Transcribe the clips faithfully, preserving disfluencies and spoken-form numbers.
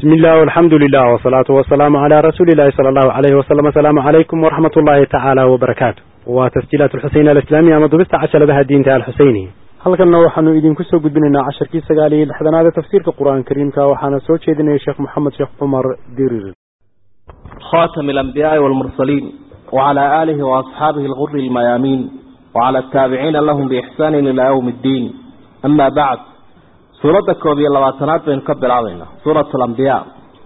بسم الله والحمد لله والصلاة والسلام على رسول الله صلى الله عليه وسلم. السلام عليكم ورحمة الله تعالى وبركاته. وتسجيلات الحسين الإسلامية مضبطة عشر بها الدين تعالى الحسيني. هل كنا وحنا إذن كسر قد بيننا عشر كيس قالي لحد هذا تفسير في القرآن الكريم كوحنا سوتش إذن الشيخ محمد شيخ عمر ديرير خاتم الأنبياء والمرسلين وعلى آله وأصحابه الغر الميامين وعلى التابعين لهم بإحسان إلى يوم الدين. أما بعد، سورة كوبي اللواتنات بين كبر علينا سورة الأنبياء.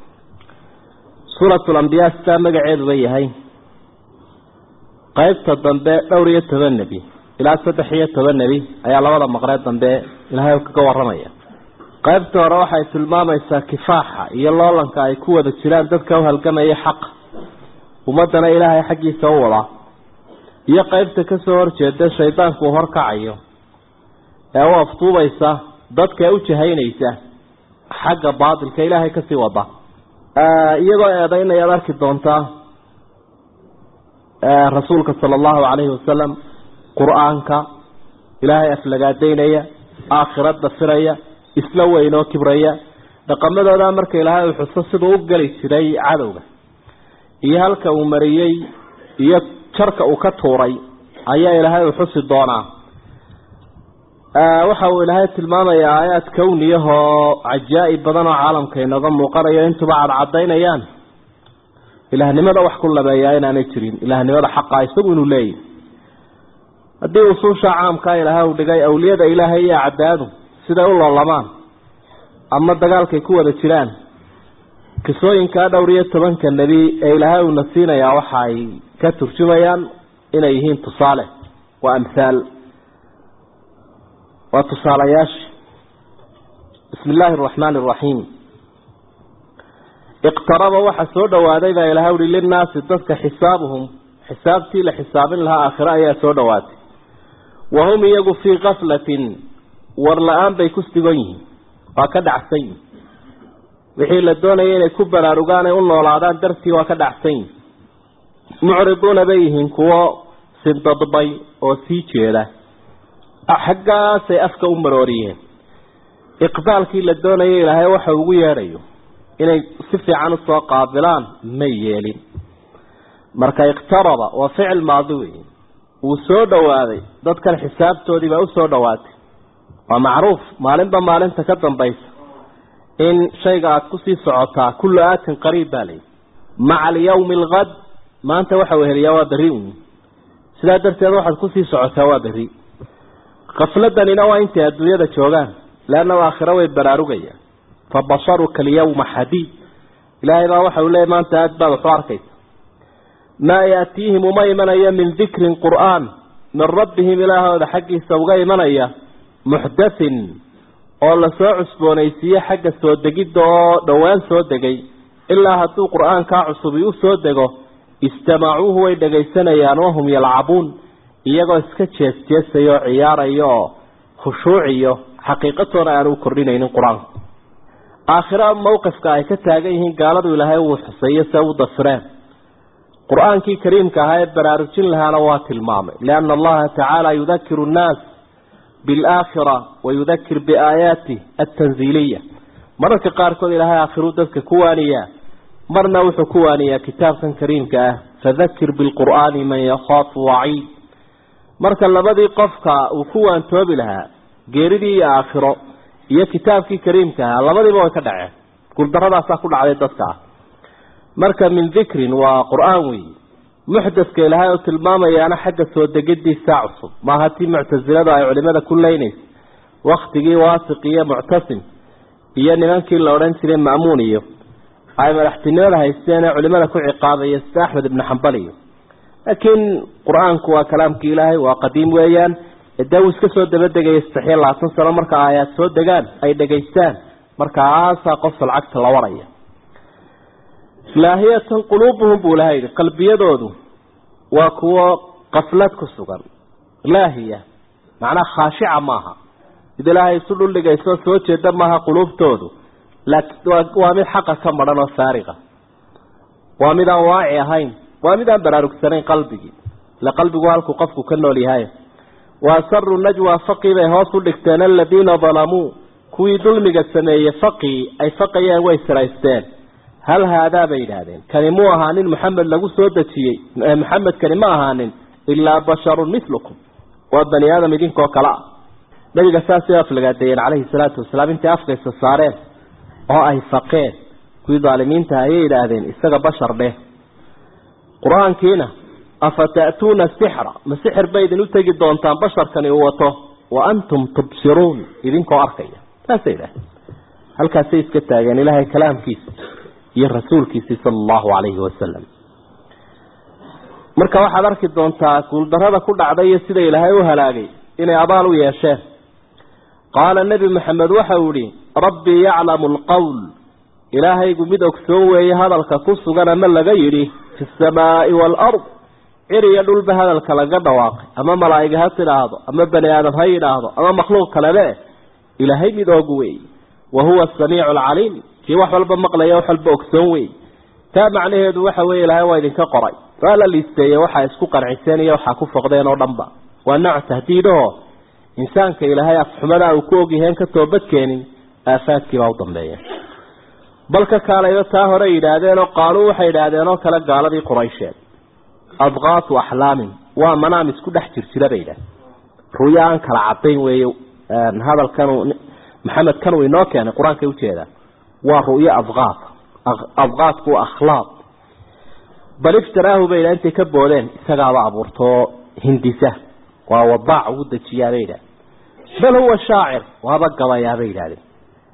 سورة الأنبياء استامق عيد بيهي قيبت الضنباء دورية تبنبي إلى ستحية تبنبي أي الله وضع مقرأة الضنباء إلى هاي وكقوى الرمية. قيبت وروحة الماما يسا كفاحة إيا الله لنك أيكوة بالسلام تذكوها القمة إيا حق ومدنا إلهي حقي سوولا إيا قيبت كسور جدا الشيطان كوهر كعيو أو أفطوبة يسا dadka ay u jahaynaysa xagga baadilka ilaahay ka sii wada iyagoo eedaynaya arki doonta rasuulka sallallahu alayhi wasallam quraanka ilaahay aflagaadeynaya aakhirada firaya isla weynoo kibraya dhaqamadooda marka ilaahay uu xuso sidoo u gali jiray cadawga iyo halka uu mariyay iyo jarka uu ka tuuray ayaa ilaahay uu xusi doonaa. waxa uu ilaahay tilmaamayaa aayaad kawniyaha cajaa'ib badan oo caalamka inaga muuqanaya intuba cadcadeynayaan ilaahnimada wax ku labeeyaa inaanay jirin, ilaahnimada xaqa isagu inuu leeyahay. haddii usuusha caamka ilaahay uu dhigay awliyada ilaahay iyo cadaadu sida u loolamaan ama dagaalkay ku wada jiraan, kisooyinka dhowriyo tobanka nabi ee ilaahay uu nasiinayaa waxa ay ka turjumayaan inay yihiin tusaale waa amsaal وتصالياش. بسم الله الرحمن الرحيم. اقترب وحسود وادي إلى هؤلاء للناس تذك حسابهم حسابتي لحساب لها آخرة يا سودوات وهم يجوا في غفلة ورلآن بيكستبين وكد عسين وحيل الدنيا يكبر رجانا يقولنا والعادات درسي وكد عسين معرضون بيهم كوا سبض بي وسيتشيله حقا سيأفك أمروريين إقبال كي لدونا إلهي وحوه ياريو إنه سفي عن السواق قابلان ميالين مركا اقترب وفعل ماضوي وسود وادي ضدك الحساب تودي بأو سود وادي ومعروف مالين بمالين تكدن بيس إن شيء قاعد كسي سعطا كل آت قريب بالي مع اليوم الغد ما أنت وحوه اليوم بريون سلا درت واحد كسي سعطا وبري غفلتنا نوع انت الدنيا ده جوغان لانه اخره way baraarugaya فبصرك اليوم حديد لا اله وحده ولا ما انت ادبا وحركيت ما ياتيهم ميمنيا من ذكر قرآن من ربهم الى هذا حق سوغي منيا محدث oo la soo cusboonaysiye xagga soo degidda oo dhawaan soo degay ilaa haduu quraanka cusub uu soo dego istamaacuhu way dhageysanayaan oo hum yalcabuun iyagoo iska jees jeesayo ciyaarayo khushuuciyo xaqiiqadooda aanu kordhinaynin quraanka. aakhira mowqifka ay ka taagan yihiin gaaladu ilaahay uu xuseeyo si uu dafreen quraankii kariimka ah ee baraarujin lahaana waa tilmaamay laana allaha ta'ala yudhakkiru an-nas bil aakhirah wa yudhakkir bi ayati at-tanziliyya. marka qaarkood ilaahay aakhiru dadka kuwaaniya marna wuxuu kuwaaniya kitaabkan kariimka ah fadhakkir bil qur'ani man yakhafu wa'id. marka labadii qofka uu ku waantoobi lahaa geeridii iyo aakhiro iyo kitaabkii kariimka ah labadiiba way ka dhaceen guldaradaas ku dhacday dadka. marka min dhikrin waa quraan weey muhdathka ilaahay oo tilmaamayaana xagga soo degadiisa cusub ma hati mu'tazilada ay culimada kuleeyeen waqtigii waasiqiya mu'tasim iyo nimankii la oran jiray maamuun iyo ay madaxtinimada haysteen culimada ku ciqaabay Ahmed ibn Hanbali. لكن قرآن كوا كلام كإلهي وقديم ويان الدوس كسر دبدة يستحيل لا تنسى مركا آيات سود دجان أي دجيستان مركا عاصا قص العكس الورية لاهية قلوبهم بولاهي قلبي يدودو وكوا قفلت كسوغان لاهية معناه خاشعة معها إذا لاهي سلو اللي جيسو سوتش دمها قلوب تودو لكن وامد حقا كمرنا سارغة وامد واعي هين وامدان برارك سنين قلبي لقلبي والك قفك كنو لهاية وأسروا النجوى فقيبه هاسوا لكتان الذين ظلموا kuwii dulmiga sameeyey faqii ay faqayeen way siraysteen hal haadaa bay yidhaahdeen kani muu ahaanin maxamed lagu soo dejiyey maxamed kani ma ahaanin ilaa basharun milukum waa bani aadam idinkoo kale ah nabiga saasay aflagaadayeen calayhi salaatu wasalaam intay afkaysa saareen oo ay faqeen kuwii daalimiinta ayay yidhaahdeen isaga bashar dheh qur-aankiina afata'tuuna sixra ma sixir bay idin u tegi doontaan basharkani uu wato wa antum tubsiruun idinkoo arkaya saasay yidhahdeen halkaasay iska taageen ilaahay kalaamkiisa iyo rasuulkiisii sala allahu calayhi wasalam marka waxaad arki doontaa guuldarrada ku dhacday iyo sida ilaahay u halaagay inay abaal u yeesheen qaala nebi maxamed waxau ihi rabbii yaclamu alqowl ilaahaygu mid ogsoon weeye hadalka ku sugan ama laga yidhi fi asamaa'i waalard cir iyo dhulba hadalka laga dhawaaqay ama malaa'iga ha tidhaahdo ama bani aadam ha yidhaahdo ama makhluuq kalebe ilaahay mid oogu weeye wa huwa asamiicu alcaliim kii wax walba maqlaya wax walba ogsoon weeye taa macnaheedu waxa weeye ilaahay waa idinka qoray waa la liisteeye waxaa isku qanciseen iyo waxaa ku foqdeen oo dhanba waa nooc tahdiidahoo insaanka ilaahay afxumadaa uu ku ogyaheen ka toobadkeenin aafaadkiibaa u dambeeya bal ka kaalayba taa hore yidhaahdeen oo qaaluu waxay yidhaahdeen oo kale gaaladii quraysheed adqaatu axlaamin waa manaam isku dhex jirjira bay yidhahdeen ruyo aan kala cadayn weeye hadalkanu maxamed kan uu inoo keenay qur-aankay ujeedaa waa ru'yo adqaat adqaatku akhlaaq bal iftaraahu bay yidhaha intay ka boodeen isagaaba abuurtoo hindisa waa wadaac ugu dejiyaa bay yidhahdeen bal huwa shaacir waaba gabayaa bay yidhahdeen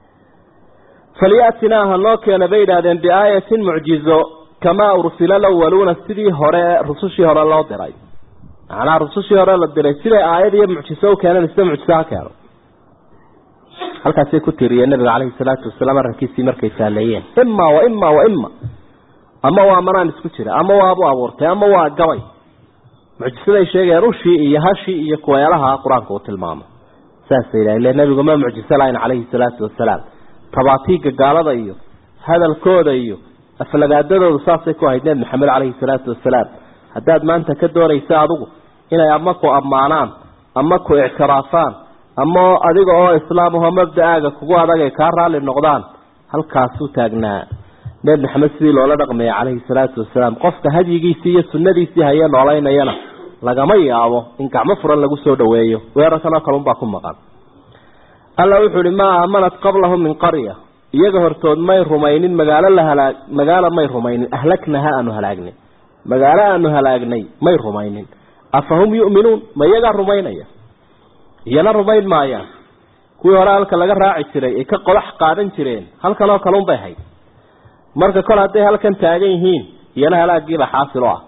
falyatinaa ha noo keena bay yidhahdeen biaayatin mucjizo kamaa ursila alawaluuna sidii hore rusushii hore loo diray macnaha rusushii hore la diray siday aayad iyo mucjiso u keeneen sida mucjiso ha keeno halkaasay ku tiriyeen nabiga calayhi salaatu wasalaam arrinkiisii markay faaleeyeen ima wa ima wa ima ama waa manaan isku jira ama waabu abuurtay ama waa gabay mucjisaday sheegeen ushii iyo hashii iyo kuweelaha qur-aanka uu tilmaamo saasay yidhaha ile nabigu ma mucjiso lahayn calayhi salaatu wasalaam tabaatiiga gaalada iyo hadalkooda iyo aflagaadadooda saasay ku ahayd nebi maxamed calayhi salaatu wasalaam haddaad maanta ka doonaysa adigu inay ama ku ammaanaan ama ku ictiraafaan ama adiga oo islaamahoo mabda-aaga kugu adag ay kaa raalli noqdaan halkaasuu taagnaa nebi maxamed sidii loola dhaqmaya calayhi salaatu wasalaam qofka hadyigiisii iyo sunnadiisii haye noolaynayana lagama yaabo in gacmo furan lagu soo dhaweeyo weerarkanoo kalunbaa ku maqan alla wuxuu ihi maa aamanat qablahum min qarya iyaga hortood may rumaynin magaalo la halaag magaalo may rumaynin ahlaknaha aanu halaagnay magaalo aanu halaagnay may rumaynin afahum yu'minuun ma iyagaa rumaynaya iyana rumayn maayaan kuwii hore halka laga raaci jiray ay ka qodax qaadan jireen halkan oo kalun bay hayd marka kol hadday halkan taagan yihiin iyana halaagiiba xaasil o ah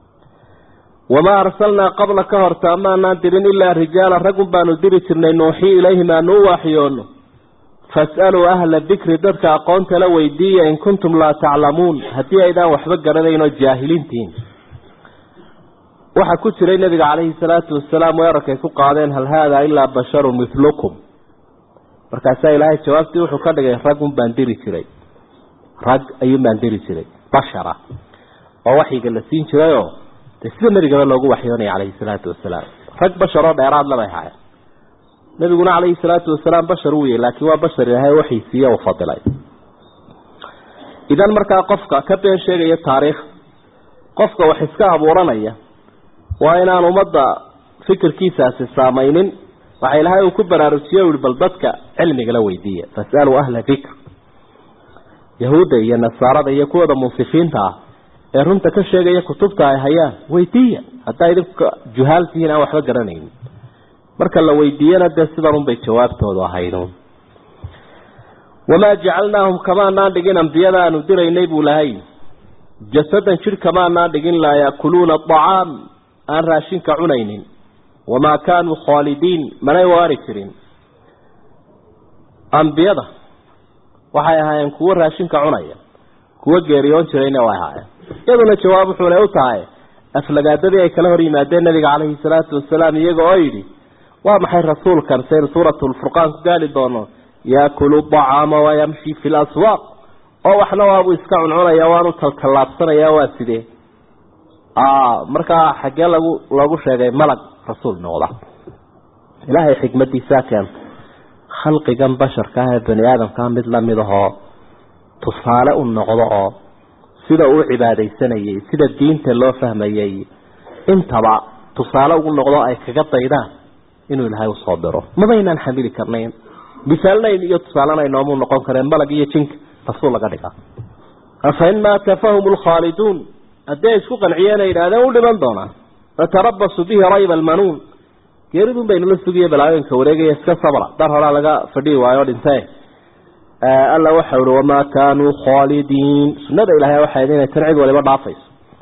wamaa arsalnaa qabla ka horta amaanaan dirin ilaa rijaala raggun baanu diri jirnay nuuxii ilayhim aanu u waaxyoono fas'aluu ahla dikri dadka aqoonta la weydiiya in kuntum laa taclamuun haddii aydaan waxba garanayn oo jaahiliintihiin waxaa ku jiray nabiga calayhi salaatu wasalaam weerarkay ku qaadeen hal haadaa ilaa basharun milukum markaasaa ilaahay jawaabtii wuxuu ka dhigay raggun baan diri jiray rag ayuun baan diri jiray bashara oo waxyiga la siin jirayoo de sida nabigaba loogu waxyoonaya calayhi salaatu wasalaam rag basharoo dheeraad labay haayeen nabiguna calayhi salaatu wasalaam bashar uu yahay laakiin waa bashar ilaahay waxii siiye u fadilay idan markaa qofka ka been sheegaya taariikh qofka wax iska abuuranaya waa inaan ummadda fikirkiisaasi saamaynin waxa ilaahay uu ku baraarujiye u bal dadka cilmiga la weydiiya fas'aluu ahla dikr yahuudda iyo nasaarada iyo kuwada munsifiinta ah ee runta ka sheegaya kutubta ay hayaan weydiiya haddaa idinka juhaaltihiin aan waxba garanaynin marka la weydiiyana dee sidan unbay jawaabtoodu ahaynuun wamaa jacalnaahum kamaanaan dhigin ambiyada aanu diraynay buu lahay jasadan jir kamaanaan dhigin laa yaakuluuna acaam aan raashinka cunaynin wamaa kaanuu khaalidiin manay waari jirin ambiyada waxay ahaayeen kuwo raashinka cunaya kuwo geeriyoon jirayna way ahaayeen iyaduna jawaab wuxuuna u tahay aflagaadadii ay kala hor yimaadeen nabiga calayhi salaatu wasalaam iyaga oo yidhi waa maxay rasuulkan saynu suuratu lfurqaan ku gaali doono yaakulu acaama wayamshi fi laswaaq oo waxna waabuu iska cuncunaya waanu taltallaabsanaya waa sidee markaa xaggee lagu loogu sheegay malag rasuul noqda ilaahay xikmadiisaa keenta khalqigan basharka ah ee bani aadamka mid la mid ahoo tusaale u noqdo oo sida uu cibaadaysanayay sida diinta loo fahmayay intaba tusaale ugu noqdo ay kaga daydaan inuu ilaahay u soo diro mabaynaan xamili karnayn bisaalnayn iyo tusaalanayn oo noqon kareen malag iyo jink rasuul laga dhigaa afain ma kafahum alkhalidun hadday isku qanciyeen ay yidhaahdeen u dhiman doonaa fatarabasu bihi rayba almanuun geeridun baynu la sugiye balaayinka wareegaya iska sabra dar horaa laga fadhiyi waayo dhintay alla waxa uu wama kaanu khalidin sunnada ilaahay waxa ay inay tan cid waliba dhaafayso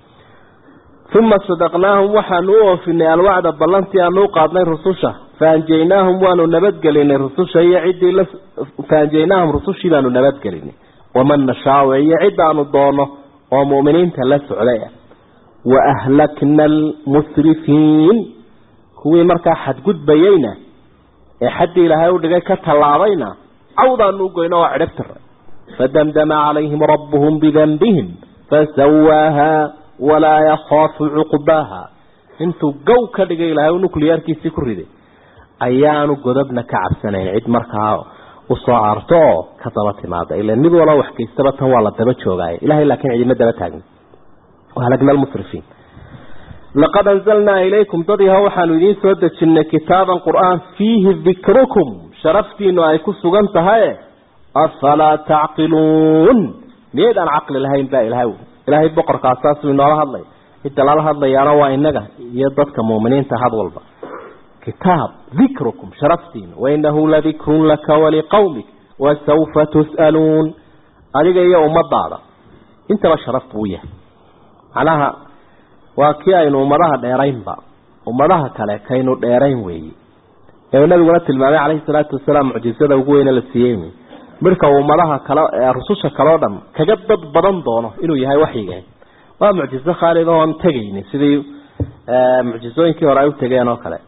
thumma sadaqnaahum waxaanu u oofinay alwacda ballantii aanu qaadnay rususha faanjaynaahum waanu nabadgelinay rususha iyo ciddii la faanjaynaahum rusushii baanu nabadgelinay waman nashaa'u iyo cidaanu doono oo muuminiinta la socday wa ahlakna almusrifiin kuwii markaa xadgudbayayna ee xaddii ilaahay u dhigay ka tallaabayna cawdaanu goyno oo cidhibtir fadamdama calayhim rabbuhum bidanbihim fasawaaha walaa yakhaafu cuqbaaha intuu gow ka dhigay ilaahay u nukliyaarkiisii ku riday ayaanu godobna ka cabsanayn cid markaa u soo aarto oo ka daba timaada ilaa mid wala wax kaystaba tan waa la daba joogay ilaahay laakiin cidima daba taagin وهلكنا المسرفين لقد أنزلنا إليكم ضدها وحانو إذين سودة كتابا قرآن فيه ذكركم شرفتين وأيكو سغنتها أفلا تعقلون ليه أن عقل الهين باقي الهو إلهي بقر قاساس من الله الله إدلال الله يرى وإنك يضدك مؤمنين تهد والبا كتاب ذكركم شرفتين وإنه لذكر لك ولقومك وسوف تسألون هذه هي أمة ضعضة انت ما شرفت وياه علىها وكي أين أمرها ديرين با أمرها كلا كينو ديرين وي النبي ولد المعلى عليه الصلاة والسلام معجزة وقوين للسيامي مركا أمرها كلا رسوشة كلا دم كجدد بدن دونه إنه يهي وحي ومعجزة خالدة وانتقيني سيدي معجزوين كي ورأيو تقينه كلا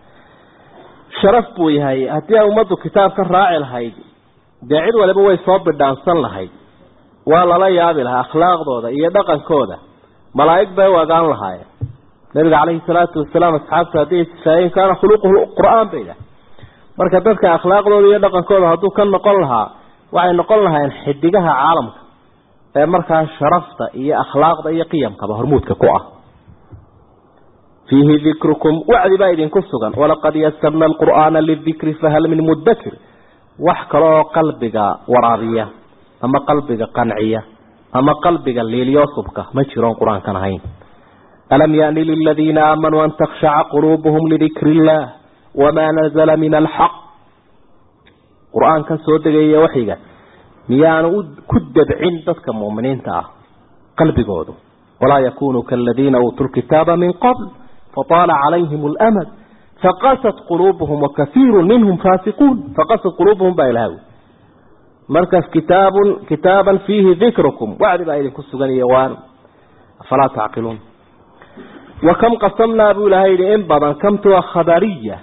شرفت ويهي هدي أمده كتاب كالراعي الهيدي داعيد ولا بوي صوب الدانسان لهيدي ولا لا يابي لها أخلاق دودا إيا دقن كودا ملايك بي وقان لها نبي عليه الصلاة والسلام أصحابته هذه الشيء كان خلقه القرآن بيده marka dadka akhlaaqdooda iyo dhaqankooda haduu kan noqon lahaa waxay noqon lahayn xidigaha caalamka ee marka sharafta iyo akhlaaqda iyo qiyamka hormuudka ku ah fihi dhikrukum wa'di baydin kusugan wala qad yassarna alqur'ana lidhikri fahal min mudakkir wax kale qalbiga waraabiya ama qalbiga qanciya ama qalbiga leeliyo subka ma jiro quraankan ahayn alam yaani lil ladina amanu an takhsha'a qulubuhum li dhikrillah وما نزل من الحق قرآن كسودة وحيقة ميان كدب عندك مؤمنين تاع قلبي قوضوا ولا يكونوا كالذين أوتوا الكتاب من قبل فطال عليهم الأمد فقست قلوبهم وكثير منهم فاسقون فقست قلوبهم بإلهاو مركز كتاب كتابا فيه ذكركم وعد بأيدي كسوغان يوان فلا تعقلون وكم قسمنا أبو لهيد إنبضا كم توا خبرية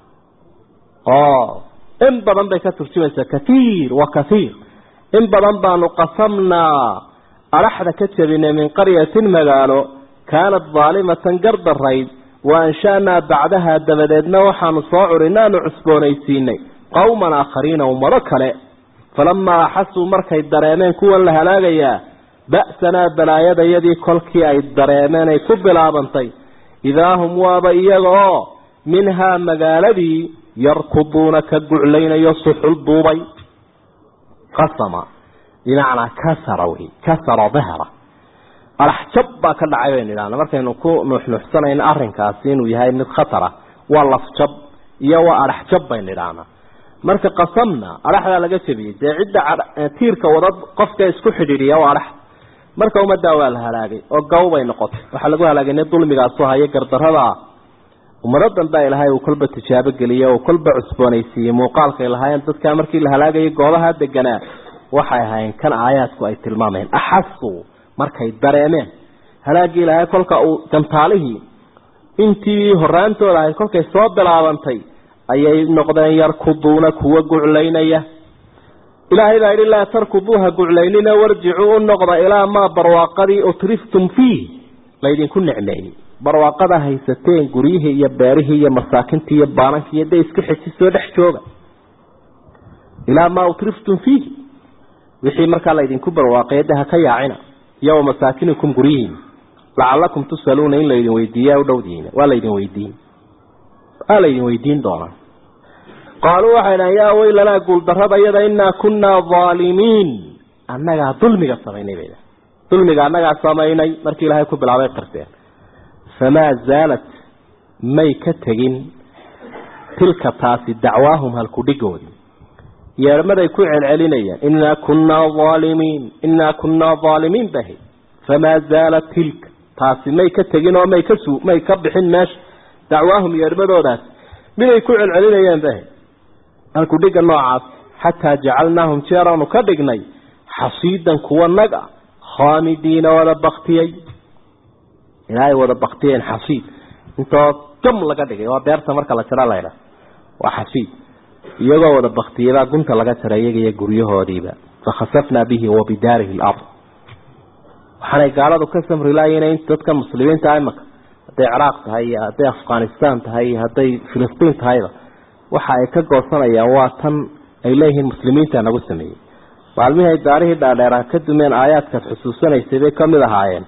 آه إن بدن بك ترجمة كثير وكثير إن بدن بانو قسمنا أرحد كتبنا من قرية مقالو كانت ظالمة قرد الرئيس وأنشأنا بعدها دبددنا وحان صاعرنا نعسبونيسيني قوما آخرين ومركلة فلما أحسوا مركي الدريمين كوان لها لاغيا بأسنا بلا يد يدي كلكي أي الدريمين كبلا بنطي إذا هم وابئيغو منها مقالبي يركضون كالجعلين يصح الضوبي قسم بمعنى كسر وهي كسر ظهره الحجب كالعيين لأن مركز نكون نحن حسنين أرن كاسين ويهاي من خطرة والله فجب يوا الحجب لأن مركز قسمنا أرحنا لجسبي عدة تيرك ورد قفك يسكح لي يوا أرح مركز ومدى والهلاقي وقوبي نقط وحلقوها لقي نطول مقاصوها يقرر هذا ومرضا بقى إلهي وكلبة تشابق لي وكلبة عسبانيسي موقالك إلهي أنت كامركي لهلاقي قولها الدقناء وحي هاين كان آياتك أي تلمامين أحسوا مركي الدريمين هلاقي إلهي كلك كمتاليه انتي هرانتو إلهي كلك يصوب بالعوانتي أي نقضان يركضونك وقعلينيه إلهي لا إله إلا تركضوها قعليننا وارجعوا النقض إلى ما برواقري أترفتم فيه ليدين كن عليه barwaaqada haysateen guriyaha iyo beerihi iyo masaakinta iyo baaranka iyo deeska xisiisoo dhex jooga ilaa maa utriftum fiihi wixii markaa laydinku barwaaqeedaha ka yaacina iyo masaakinikum guryihiin lacalakum tusaluuna in laydin weydiiyaa u dhowdiina waa laydin weydiin waa laydin weydiin doonaa qaaluu waxayna yaa weylanaa guuldarrada iyada innaa kunnaa dhaalimiin annagaa dulmiga samaynay bayda dulmiga annagaa samaynay markii ilaahay ku bilaabay qirteen famaa zaalat may ka tegin tilka taasi dacwaahum halkudhigoodii yeermaday ku celcelinayaan innaa kunnaa dhaalimiin innaa kunnaa dhaalimiin bahay famaa zaalat tilka taasi may ka tegin oo may ka suu may ka bixin meesha dacwaahum yeermadoodaas miday ku celcelinayaan bahay halkudhiga noocaas xataa jacalnaahum jeeraanu ka dhignay xasiidan kuwa nag ah khaamidiina wada baktiyey ilaahay wada baktiyeen xasiid intoo gam laga dhigay waa beerta marka la jara laydha waa xasiid iyagoo wada baktiyey baa gunta laga jaray iyaga iyo guryahoodiiba fakhasafnaa bihi wa bidaarihi alard waxaanay gaaladu ka samri laayeen in dadka muslimiinta imaka hadday ciraaq tahay iyo hadday afghanistan tahay iyo hadday filistiin tahayba waxa ay ka goosanayaan waa tan ay leeyihiin muslimiinta nagu sameeyey maalmihii ay daarihii dhaadheeraan ka dumeen aayaadkaas xusuusanaysay bay ka mid ahaayeen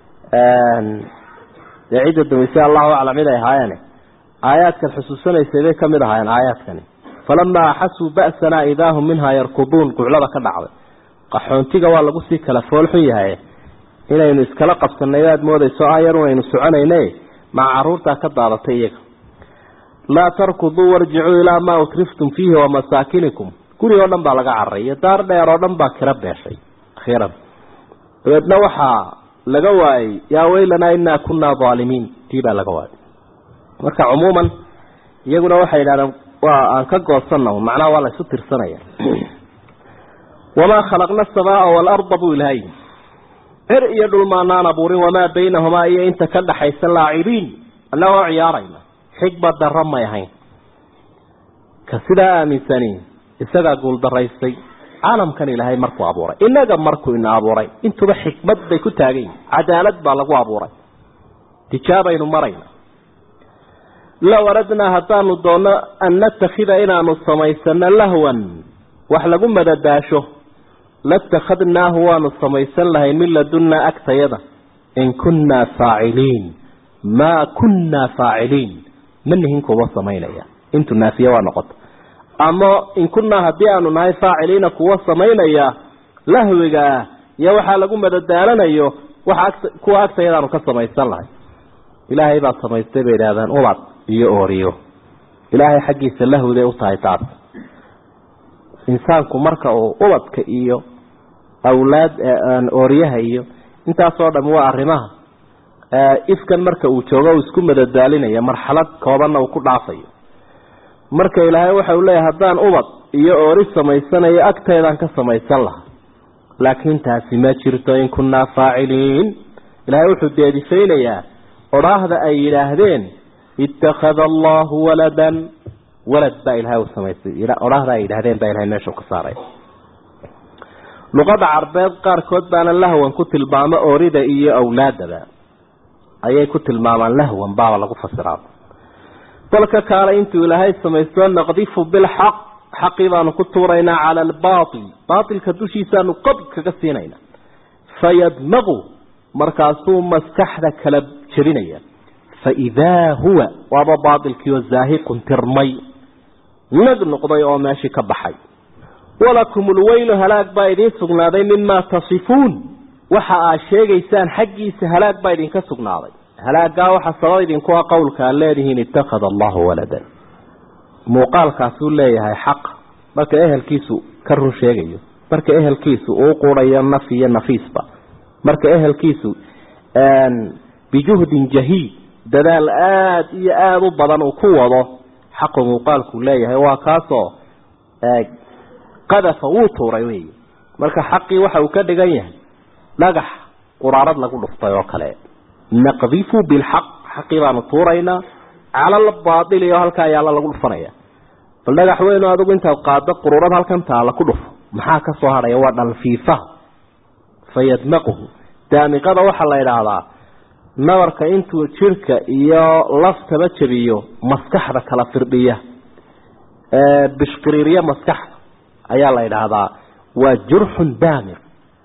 dee cidda dumisay allahu aclam mid ay ahaayeen aayaadkan xusuusanaysay bay ka mid ahaayeen aayaadkani falamaa axasuu ba'sanaa idaahum minhaa yarkuduun guclada ka dhacday qaxoontiga waa lagu sii kala foolxun yahay inaynu iskala qabsanay aad moodayso aayarun aynu soconayne maca caruurtaa ka daadatay iyaga laa tarkuduu warjicuu ilaa maa utriftum fiihi wa masaakinikum guri oo dhan baa laga carray iyo daar dheer oo dhan baa kira beeshay akhiiran dabeedna waxaa laga waayey yaa weylanaa innaa kunnaa dhaalimiin tii baa laga waayey marka cumuuman iyaguna waxay yidhahdeen waa aan ka goosanna macnaha waa la isu tirsanaya wamaa khalaqna asamaa waalarda buu ilahay cir iyo dhul maanaan abuurin wamaa baynahumaa iyo inta ka dhaxaysa laacibiin annagoo ciyaarayna xigba darro may ahayn ka sidaa aaminsaniin isagaa guuldaraystay caalamkan ilaahay markuu abuuray inaga markuu ina abuuray intuba xikmad bay ku taagan yihin cadaalad baa lagu abuuray tijaabaynu marayna low aradnaa haddaanu doonno an natakhida inaanu samaysano lahwan wax lagu madadaasho latakhadnaahu waanu samaysan lahay min ladunnaa agtayada in kunnaa faaciliin maa kunnaa faaciliin manihin kuwa samaynaya intu naafiya waa noqota ama in kunnaa haddii aanu nahay faaciliina kuwa samaynaya lahwigaa iyo waxaa lagu madadaalanayo waxa kuwa agtayadaanu ka samaysan lahay ilaahay baa samaystay bay idhahdaan ubad iyo ooriyo ilaahay xaggiisa lahwday u tahay taas insaanku marka uu ubadka iyo awlaad ooriyaha iyo intaasoo dhan waa arrimaha ifkan marka uu joogo uu isku madadaalinaya marxalad koobanna uu ku dhaafayo marka ilaahay waxa uu leeyahay haddaan ubad iyo oori samaysanayo agteedaan ka samaysan lahaa laakiin taasi ma jirto in kunnaa faaciliin ilaahay wuxuu deedifaynayaa odhaahda ay yidhaahdeen ittakhada allahu waladan walad baa ilaahay u samaystay odhaahda ay yidhaahdeen baa ilahay meesha ka saaray luqada carbeed qaarkood baana lahwan ku tilmaamo oorida iyo awlaadaba ayay ku tilmaamaan lahwan baaba lagu fasiraa balka kaale intuu ilaahay samaysto naqdifu bilxaq xaqii baanu ku tuuraynaa cala albaatil baatilka dushiisaanu qabd kaga siinaynaa fayadmaqu markaasuu maskaxda kala jebinaya faidaa huwa waaba baatilkiioo zaahiqun tirmay nag noqday oo meeshii ka baxay walakum ulweylu halaag baa idiin sugnaaday mimaa tasifuun waxa aad sheegaysaan xaggiisa halaag baa idinka sugnaaday halaagaa waxa sabab idinku ah qowlka aad leedihiin ittakhada allahu waladan muuqaalkaasuu leeyahay xaq marka ehelkiisu ka run sheegayo marka ehelkiisu uu quurayo naf iyo nafiisba marka ehelkiisu bijuhdin jahiid dadaal aad iyo aada u badan uu ku wado xaqu muuqaalku leeyahay waa kaasoo qadafa wuu tuuray wey marka xaqii waxa uu ka dhigan yahay dhagax quraarad lagu dhuftay oo kale naqdifu bilxaq xaqii baanu tuuraynaa cala albaatil iyo halkaa yaala lagu dhufanaya bal dhagax weyn oo adigu intaad qaado quruurad halkan taala ku dhufo maxaa ka soo hadhaya waa dhalfiifa fayadmaquhu daamiqada waxaa la idhaahdaa nabarka intuu jirka iyo laftaba jabiyo maskaxda kala firdhiya bishqiriiriya maskaxda ayaa la yidhaahdaa waa jurxun daamir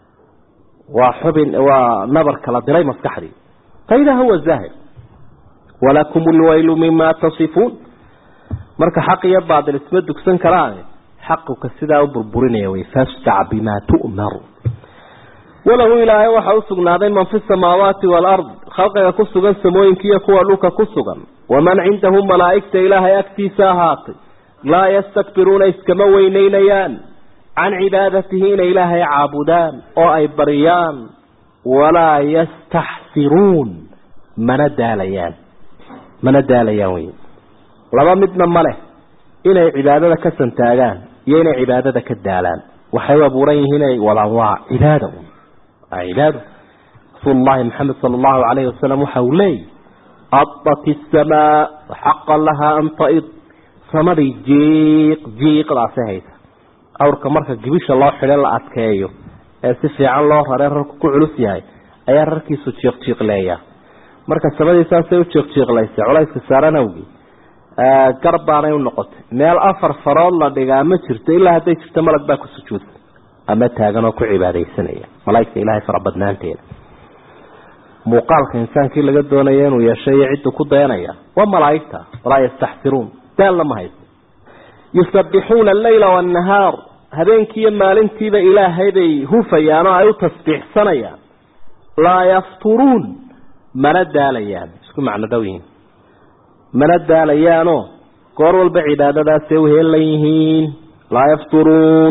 waa xubin waa nabar kala diray maskaxdii faidaa huwa zaahir walakum alwaylu mima tasifuun marka xaq iyo baadil isma dugsan karaan xaquka sidaa u burburinaya way fastaa bima tu'mar walahu ilaahay waxa u sugnaaday man fi samaawaati wal ard khalqiga ku sugan samooyinka iyo kuwa dhulka ku sugan waman cindahu malaa'ikta ilaahay agtiisa ahaatay laa yastakbiruuna iskama weynaynayaan can cibaadatihi ina ilaahay caabudaan oo ay bariyaan walaa yastaxsiruun mana daalayaan mana daalayaan wey laba midna ma leh inay cibaadada ka santaagaan iyo inay cibaadada ka daalaan waxay abuuran yihiin inay wadaan waa cibaado cibaado rasuulullaahi maxamed sala allahu calayhi wasalam waxa uu leeyay adat isamaa xaqa lahaa an taid samadii jiiq jiiqdaasi haysa awrka marka gibisha loo xidhe la adkeeyo ee si fiican loo raree rarku ku culus yahay ayaa rarkiisu jiiqjiiqleeya marka samadii saasay u jiiqjiiqlaysay culayska saaran awgii garab baanay u noqotay meel afar farood la dhigaa ma jirto ilaa hadday jirto malag baa ku sujuudsan ama taagan oo ku cibaadaysanaya malaa'igta ilaahay farabadnaanteeda muuqaalka insaankii laga doonaya inuu yeesho iyo ciddu ku dayanaya waa malaa'igta walaa yastaxsiruun daalna ma haysto yusabbixuuna alleyla waannahaar habeenkii iyo maalintiiba ilaahay bay hufayaan oo ay u tasbiixsanayaan laa yafturuun mana daalayaan isku macno dhow yihiin mana daalayaanoo goor walba cibaadadaasay u heelan yihiin laa yafturuun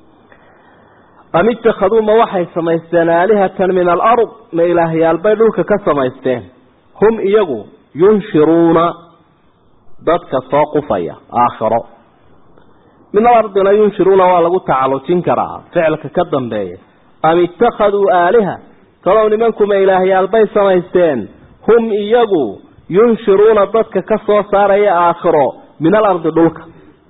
am ittakhaduu ma waxay samaysteen aalihatan min alard ma ilaahyaalbay dhulka ka samaysteen hum iyagu yunshiruuna dadka soo qufaya aakhiro min alardina yunshiruuna waa lagu tacalujin karaa ficilka ka dambeeya am ittakhaduu aaliha talow nimankuma ilaahyaalbay samaysteen hum iyagu yunshiruuna dadka ka soo saaraya aakhiro min alardi dhulka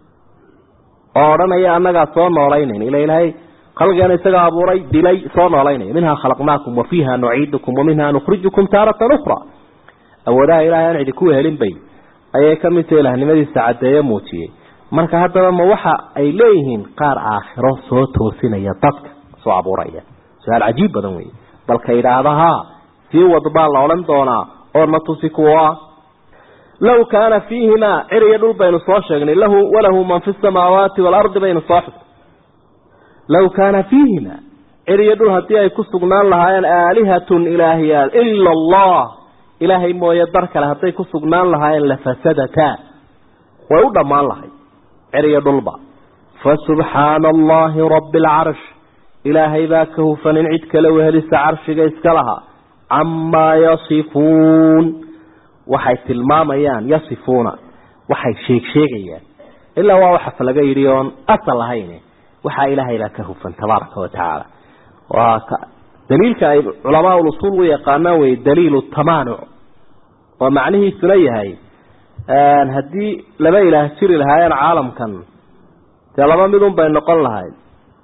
oo odhanaya annagaa soo noolaynayna ila ilaahay khalqigan isaga abuuray dilay soo noolaynaya minhaa khalaqnaakum wa fiiha nuciidukum wa minhaa nukhrijukum taaratan ukhra awoodaha ilaahay aan cidi ku helin bay ayay ka mid tahay ilaahnimadiisa caddeeye muujiyey marka haddaba ma waxa ay leeyihiin qaar aakhiro soo toosinaya dadka soo abuuraya su-aal cajiib badan weeye balka yidhaahdahaa sii wad baa la odhan doonaa oo na tusi kuwa law kaana fiihimaa ciriya dhul baynu soo sheegnay lahu walahu man fi samaawaati waalardi baynu soo xusnay law kaana fiihimaa ciriya dhul haddii ay ku sugnaan lahaayeen aalihatun ilaahyaal ila allah ilaahay mooye dar kale hadday ku sugnaan lahaayeen lafasadataa way u dhammaan lahay ciriya dhulba fasubxaana allahi rabbi alcarsh ilaahay baa ka hufanin cid kale wehelisa carshiga iska lahaa camaa yasifuun waxay tilmaamayaan yasifuuna waxay sheeg sheegayaan ilaa waa waxas laga yidhi oon asal lahayn waxaa ilaahay baa ka hufan tabaaraka wa tacaala waa daliilka ay culamaa ulusuul u yaqaanaan wey daliilu tamaanuc oo macnihiisuna yahay haddii laba ilaah jiri lahaayeen caalamkan dee laba midun bay noqon lahayd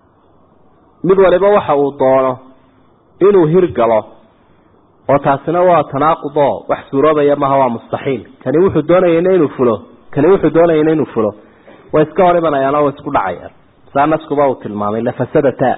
mid waliba waxa uu doono inuu hirgalo oo taasina waa tanaaqudo wax suuroobaya maaha waa mustaxiil kani wuxuu doonayay inuu fulo kani wuxuu doonayay inuu fulo way iska hor imanayaan oo isku dhacayaan saanaskuba uu tilmaamay la fasadata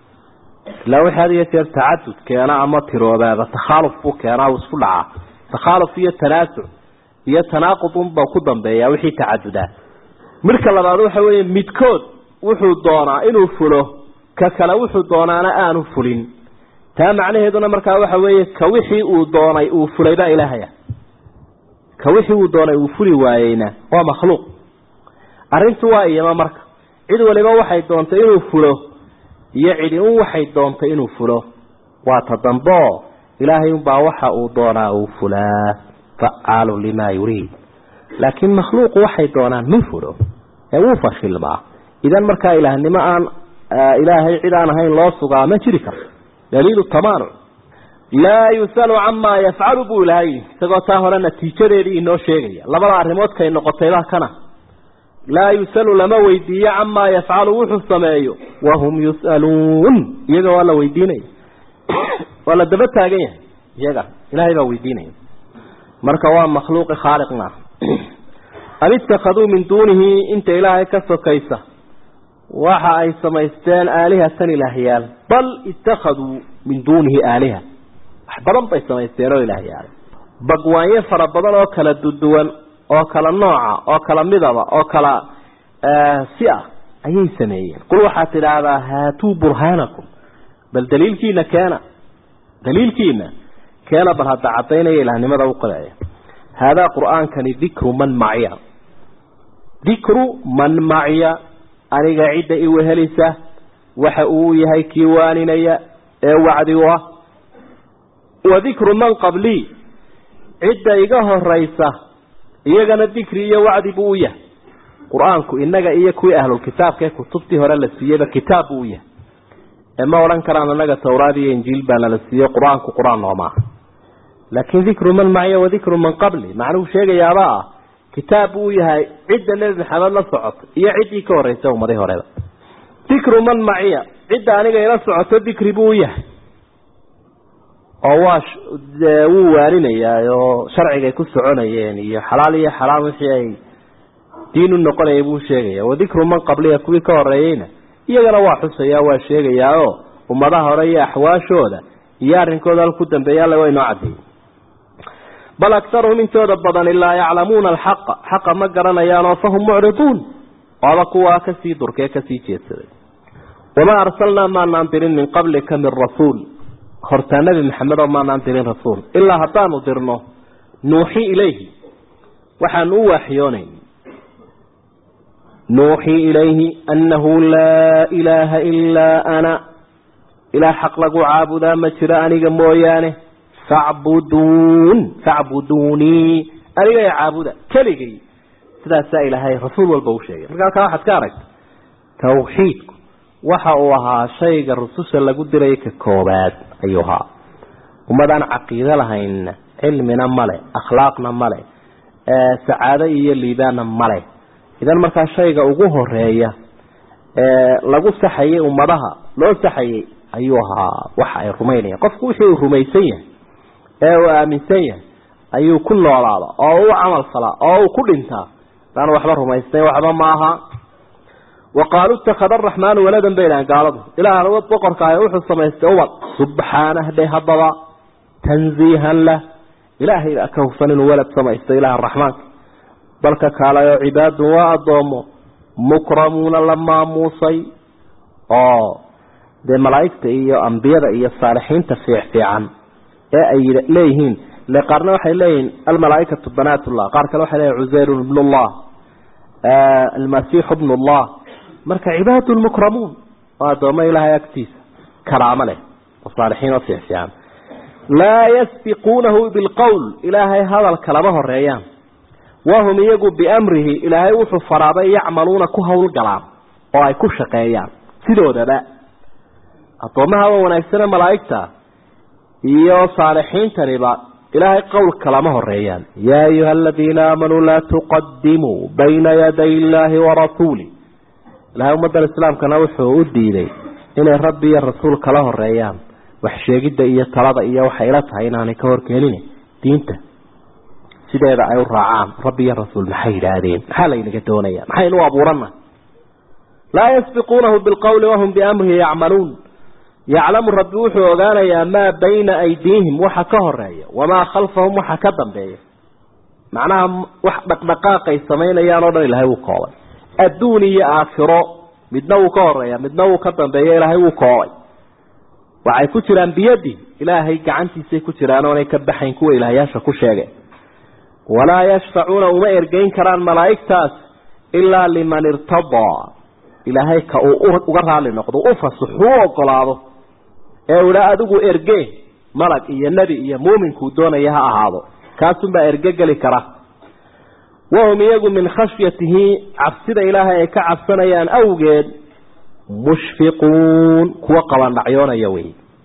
la waxa iyo jeer tacadud keena ama tiroobaaba takhaaluf buu keena isku dhaca takhaaluf iyo tanaasuc iyo tanaaqudun ba ku dambeeya wixii tacaduda marka labaad waxa weeye midkood wuxuu doonaa inuu fulo ka kale wuxuu doonaana aanu fulin taa macnaheeduna markaa waxa weeye ka wixii uu doonay uu fulay baa ilaahaya ka wixii uu doonay uu fuli waayeyna waa makhluuq arrintu waa iyama marka cid waliba waxay doontay inuu fulo iyo cidi un waxay doontay inuu fulo waa tadambo ilaahay baa waxa uu doonaa uu fulaa fa'aalu lima yuriid laakiin makhluuq waxay doonaan ma fulo ee uu fashilmaa idan markaa ilaahnimo aan ilaahay cid aan ahayn loo sugaa ma jiri karo daliilu tamaanuc laa yusalu camaa yafcalu buu ilahay isagoo taa hore natiijadeedii inoo sheegaya labada arrimood kay noqotayba kana laa yusalu lama weydiiyo camaa yafcalu wuxuu sameeyo wahum yus'aluun iyaga waa la weydiinaya waa la daba taagan yahay iyaga ilaahay baa weydiinaya marka waa makhluuqi khaaliqna am ittakhaduu min duunihi inta ilaahay ka sokaysa waxa ay samaysteen aalihatan ilaahyaal bal ittakhaduu min duunihi aaliha wax badan bay samaysteen oo ilaahyaal bagwaanye fara badan oo kala duwan oo kala nooca oo kala midaba oo kala si ah ayay sameeyeen qul waxa tiraahdaa haatu burhanakum bal daliilkiina keena daliilkiina keena bal hada cadaynaya ilaahnimada u qaleeya hada quraankan dhikru man ma'iya dhikru man ma'iya aniga cida i wehelisa waxa uu yahay kiiwaaninaya ee wacdi waa wa dhikru man qabli cida iga horeysa iyagana dhikri iyo wacdi buu yahay quraanku inaga iyo kuwi ahlul kitaabka kutubtii hore la siiyay kitaab uu yahay ama oran karaan anaga tawraad iyo injiil baa la siiyay quraanku quraan nooma laakiin dhikru man ma'iya wa dhikru man qabli macnuu sheegayaaba kitaab uu yahay cid nabi maxamed la socoto iyo cidii ka horeysay umadii horeba dhikru man ma'iya cid aniga ila socoto dhikri buu yahay oo waash uu waarinayaayo sharciga ku soconayeen iyo xalaal iyo xaraam wixii ay diinu noqonay buu sheegaya wa dhikru man qabli kuwi ka horeeyayna iyagana waa xusaya waa sheegaya oo ummadaha hore iyo axwaashooda iyo arrinkooda ku dambeeya la way noo cadeeyay bal aktharuhum intooda badan illa ya'lamuuna al-haqq haqa ma garanayaan oo fahum mu'ridun wala kuwa ka sii durkee ka sii jeedsaday wama arsalna ma naantirin min qablika min rasuul horta nabi maxamed ma naantirin rasuul illa hataanu dirno nuuhi ilayhi waxaan u waxyoonayn nuuhi ilayhi annahu la ilaha illa ana ila haq lagu caabuda ma jira aniga mooyaane fa'budun fa'buduni aniga ya caabuda kaligay sidaas ilaahay rasuul walba u sheegay marka ka waxad ka arag tawxiid waxa uu ahaa shayga rususha lagu diray ka koobaad ayuha umadan aqeeda lahayn cilmina male akhlaaqna male ee saacada iyo liibana male idan marka shayga ugu horeeya ee lagu saxayay ummadaha loo saxayay ayuha waxa ay rumaynayaan qofku wixii uu rumaysan yahay ee uu aaminsan yahay ayuu ku noolaada oo uu amal fala oo uu ku dhintaa tan waxba rumaystay waxba ma aha وقالوا اتخذ الرحمن ولدا بين قالوا إلى هو بقرك wuxuu samaystay ubad subhanahu de hadaba tanzihan la ilahi akawfan walad samaystay ilaha الرحمن balka kala cibaadu wa adoomo mukramuna lama muusay oo de malaa'ikta iyo anbiyada iyo saalixiinta fiican ee ay leeyihiin la qarna waxay leeyihiin al malaa'ikatu banatullah qaar kale waxay leeyihiin Uzair ibn Allah al Masih ibn Allah marka cibaadul mukramun waadoma ilaahay agtiis karaama leh saalixiin oo fiican la yasbiqunahu bil qawl ilaahay hadal kalama horeeyaan wahum yagu bi amrihi ilaahay wuxuu faraabay yacmaluuna ku hawl galaan oo ay ku shaqeeyaan sidoodaba atoomaha wanaagsan malaa'ikta iyo saalixiintaniba ilaahay qawl kalama horeeyaan ya ayyuhalladheena aamanu la tuqaddimu bayna yaday illahi wa rasuulihi la ummadda islaamkana wuxuu u diiday inay rabbi iyo rasuul kala horeeyaan wax sheegida iyo talada iyo waxa ila tahay inaanay ka horkeenin diinta sideeda ay u raacaan rabbi iyo rasuul maxay yiraahdeen maxaa la inaga doonaya maxay inuu abuurana la yasbiqunahu bil qawli wa hum bi amrihi ya'malun ya'lamu rabbi wuxuu ogaanayaa ma bayna aydihim waxa ka horeeya wama khalfahum waxa ka dambeeya macnaha wax dhaqdhaqaaqay sameynayaan oo dhan ilaahay uu koobay adduuniya aakhiro midna uu ka horeeya midna uu ka dambeeya ilaahay uu koobay waxay ku jiraan biyadi ilaahay gacantiisa ku jiraan oo ay ka baxayn kuwa ilaahayaasha ku sheegay wala yashfa'una uma ergeyn karaan malaa'iktaas illa liman irtada ilaahay ka uu uga raali noqdo u fasaxo ogolaado ee uu adigu ergee malag iyo nabi iyo muuminku doonaya ha ahaado kaasum ba erge gali kara وهم يجوا من خشيته عبسد إلهي كعبسنا يان أوجد مشفقون كوقبا نعيونا يوي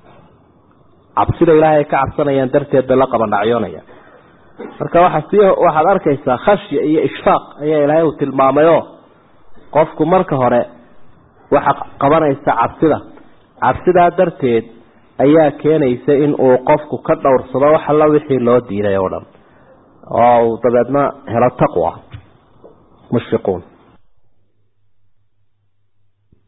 عبسد إلهي كعبسنا يان درت يد لقبا نعيونا يا فركا واحد فيه واحد أركيسا خشية أي إشفاق أي إلهي وتلماميو قفكم مركه هراء واحد قبنا يسا عبسده عبسده درت يد أي كان يسا إن أوقفكم كدور صلاح الله وحي الله دينا يولا أو طبعا هلا التقوى مشفقون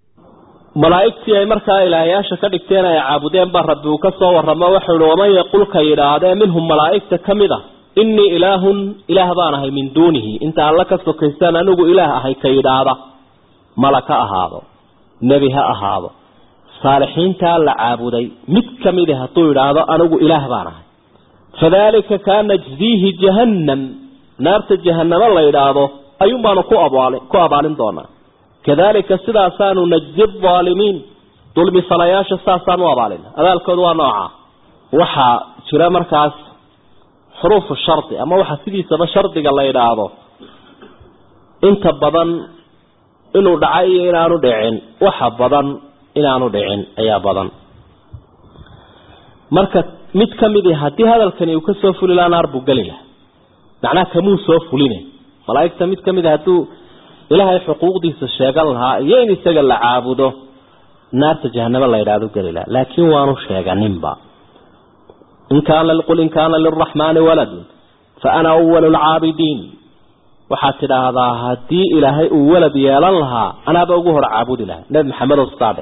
malaa'igtii ay markaa ilaahayaasha ka dhigteen ay caabudeen baa rabbi uu ka soo warramo wuxuu yidhi waman yaqulka yidhaahdee minhum malaa'igta ka mid a innii ilaahun ilaah baan ahay min duunihi inta alla ka sokaystaan anigu ilaah ahay ka yidhaahda malaka ahaado nebi ha ahaado saalixiintaa la caabuday mid ka mid a hadduu yidhaahdo anigu ilaah baan ahay fadaalika kaa najziihi jahannam naarta jahannamo la yidhaahdo ayuun baanu ku abaali ku abaalin doonaa kadaalika sidaasaanu najzi aalimiin dulmi falayaasha saasaan u abaalina abaalkooda waa nooca waxaa jira markaas xuruufu shardi ama waxa sidiisaba shardiga la yidhaahdo inta badan inuu dhacay iyo inaanu dhicin waxa badan inaanu dhicin ayaa badan marka mid ka mid ah haddii hadalkani uu ka soo fuli lahaa naar buu geli lahaa macnaha kamuu soo fuline malaa'igta mid ka mid ah hadduu ilaahay xuquuqdiisa sheegan lahaa iyo in isaga la caabudo naarta jahannamo la yidhaahdo geli lahaa laakiin waanu sheeganinba in kaana qul in kaana lilraxmaani waladun fa ana awalu lcaabidiin waxaad tidhaahdaa haddii ilaahay uu walad yeelan lahaa anaaba ugu hor caabudi lahaa nebi maxamed oo saade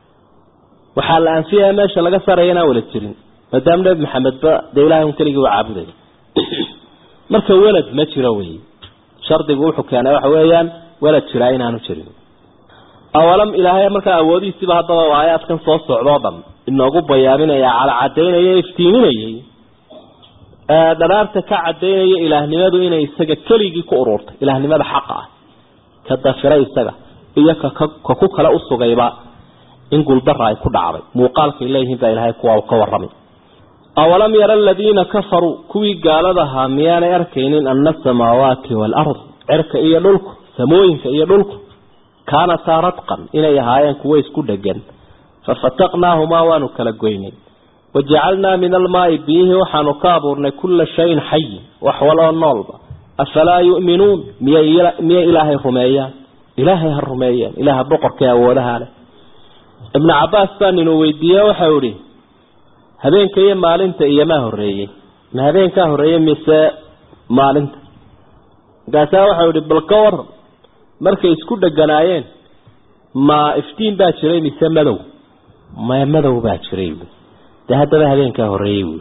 waxaa la anfiyaa meesha laga saaraya inaan walad jirin maadaama nebi maxamedba dee ilahay un keligii waa caabudaya marka walad ma jiro wey shardigu wuxuu keenay waxa weeyaan walad jiraa inaanu jirin awalam ilaahay markaa awoodiisiiba haddaba aayaadkan soo socdoo dhan inoogu bayaaminaya cala caddaynaya iftiiminayay dharaarta ka caddaynaya ilaahnimadu inay isaga keligii ku ururtay ilaahnimada xaqa ah ka dafiray isaga iyo ka ku kale u sugayba in guldara ay ku dhacday muuqaalkay leeyihiin baa ilaahay kuwa ka warramay awalam yara aladiina kafaruu kuwii gaaladahaa miyaanay arkaynin ana asamaawaati waalard cirka iyo dhulku samooyinka iyo dhulku kaanataa radqan inay ahaayeen kuwo isku dhegan fafataqnaahumaa waanu kala goynay wajacalnaa min almaai biyihi waxaanu ka abuurnay kulla shayin xayin wax waloo noolba afalaa yu'minuun miyay ilaahay rumeeyaan ilaahay ha rumeeyeen ilaaha boqorkee awoodaha leh ibnu cabbaas baa ninuu weydiiye waxau idhi habeenka iyo maalinta iyo maa horreeyey ma habeenkaa horreeyey mise maalinta markaasaa waxau idhi bal ka waran markay isku dheganaayeen ma iftiin baa jiray mise madow ma madow baa jiray dee haddaba habeenkaa horreeyey wy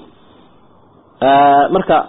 marka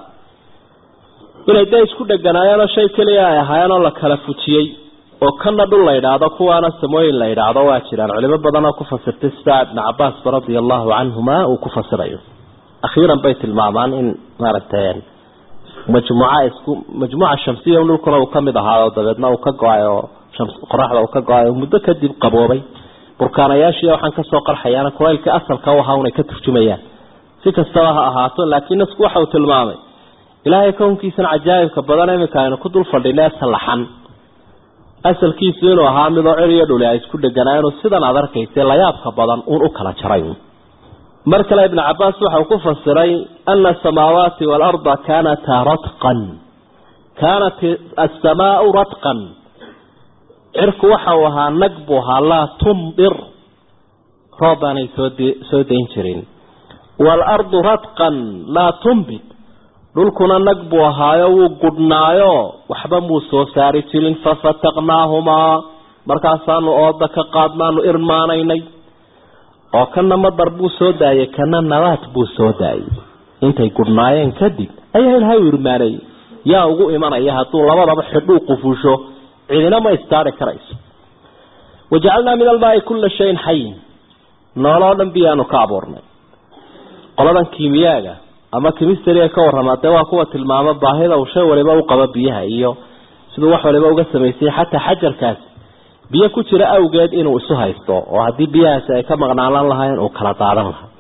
inay dee isku dheganaayeen oo shay keliya ay ahaayeen oo la kala fujiyey oo kana dhul la yidhaahdo kuwaana samooyin la yidhaahdo waa jiraan culimo badan oo ku fasirtay sida ibnu cabbaas radia allahu canhuma uu ku fasirayo akhiiran bay tilmaamaan in maaragtay majmuuca isku majmuuca shamsiya dhulkuna uu ka mid ahaado dabeedna uu ka go-ay oo shams qoraxda uu ka go-ay muddo kadib qaboobay burkaanayaashii waxaan ka soo qarxayaan kulaylka asalka waxa uu ka turjumayaan si kastaba ha ahaato laakiin isku waxa uu tilmaamay ilaahay koonkiisa cajaa'ibka badan imika aynu ku dul fadhinay salaxan asalkiisu inuu ahaa mid oo cir iyo dhul ay isku dheganaayeen sidan aad arkaysay la yaabka badan uu u kala jaray markale ibn Abbas waxa uu ku fasiray anna samaawaati wal arda kanata ratqan kanat as-samaa'u ratqan cirku waxa uu ahaa nagbuha la tumdir roobana soo deyn jirin wal ardu ratqan la tumbit dhulkuna nagbu ahaayo wuu gudnaayo waxba muu soo saari jirin fafataqnaahuma markaasaanu ooda ka qaadnaanu irmaanaynay oo kana madar buu soo daayay kana nabaad buu soo daayay intay gudnaayeen kadib ayaa ilaahay irmaanay yaa ugu imanaya haduu labadaba xidhuu qufusho cidina ma istaari karayso wajacalna min al-maa'i kull shay'in hayy nooloo dhan biyaanu ka abuurnay qoladan kiimiyaaga ama chemistry ka waramaatay waa kuwa tilmaamo baahida uu shay waliba u qaba biyaha iyo sidoo wax waliba uga sameeyay xataa xajarkaas biyo ku jira awgeed inuu isu haysto oo hadii biyahaas ay ka maqnaalan lahayn oo kala daadan lahaa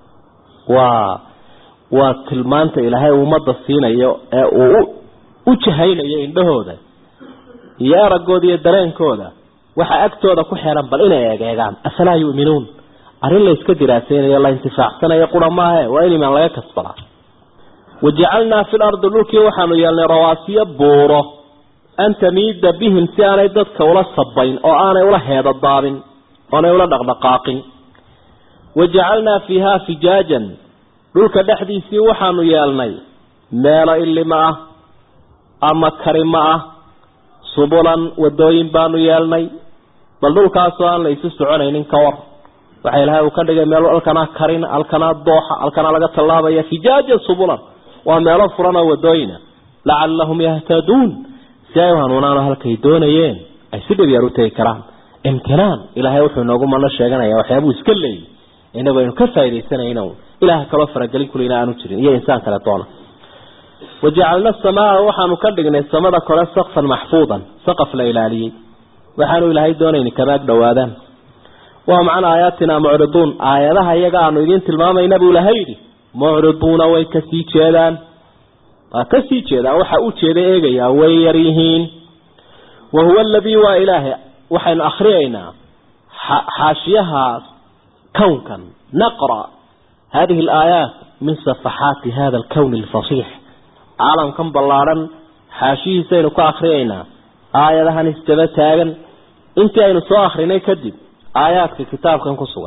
waa waa tilmaanta ilaahay umada siinayo ee uu u jahaynayo indhahooda iyo aragooda iyo dareenkooda waxa agtooda ku xeeran bal inay eegeegaan asala yu'minuun arin la iska diraasaynayo la intifaacsanayo quramaha waa in iman laga kasbada wajacalna fil ardi lulki waxaanu yeelnay rawaasiya buuro anta miida bihim si aanay dadka ula sabayn oo aanay ula heeda daabin oo ula dhaqdhaqaaqin wajacalna fiha fijajan dhulka dhaxdiisii waxaanu yeelnay meelo ilima ah ama karima ah subulan wadooyin baanu yeelnay bal dhulkaasoo aan la isu soconaynin ka war waxa ilaahay uu ka dhigay meel alkana karin alkana dooxa alkana laga talaabaya fijaaja subulan waa meelo furan oo wadooyina la'allahum yahtaduun sayhanuna halkay doonayeen ay si dhib yar u tahay karaan imtinaan ilaahay wuxuu noogu mana sheeganaya waxyaabo iska leeyay inagu aynu ka faa'iideysanayno ilaaha kala faragelin kulina aanu jirin iyo insaan kala doona waja'alna as-samaa waxaanu ka dhignay samada kale saqfan mahfuudan saqaf la ilaaliyay waxaanu ilaahay doonayni kabaag dhawaadaan waa macna aayatina mu'ridun aayadaha iyaga aanu idin tilmaamayna buu ilaahay mu'riduna way ka sii jeedaan waa ka sii jeedaan waxa uu jeeday eegaya way yar yihiin wa huwa alladhi wa ilaahi waxaan akhriyayna xaashiyaha كونكا نقرأ هذه الآيات من صفحات هذا الكون الفصيح عالم كم بلارا حاشيه سينك آخرين آية لها نستبتاغا انت اين سو آخرين كذب آيات في كتاب كان قصوا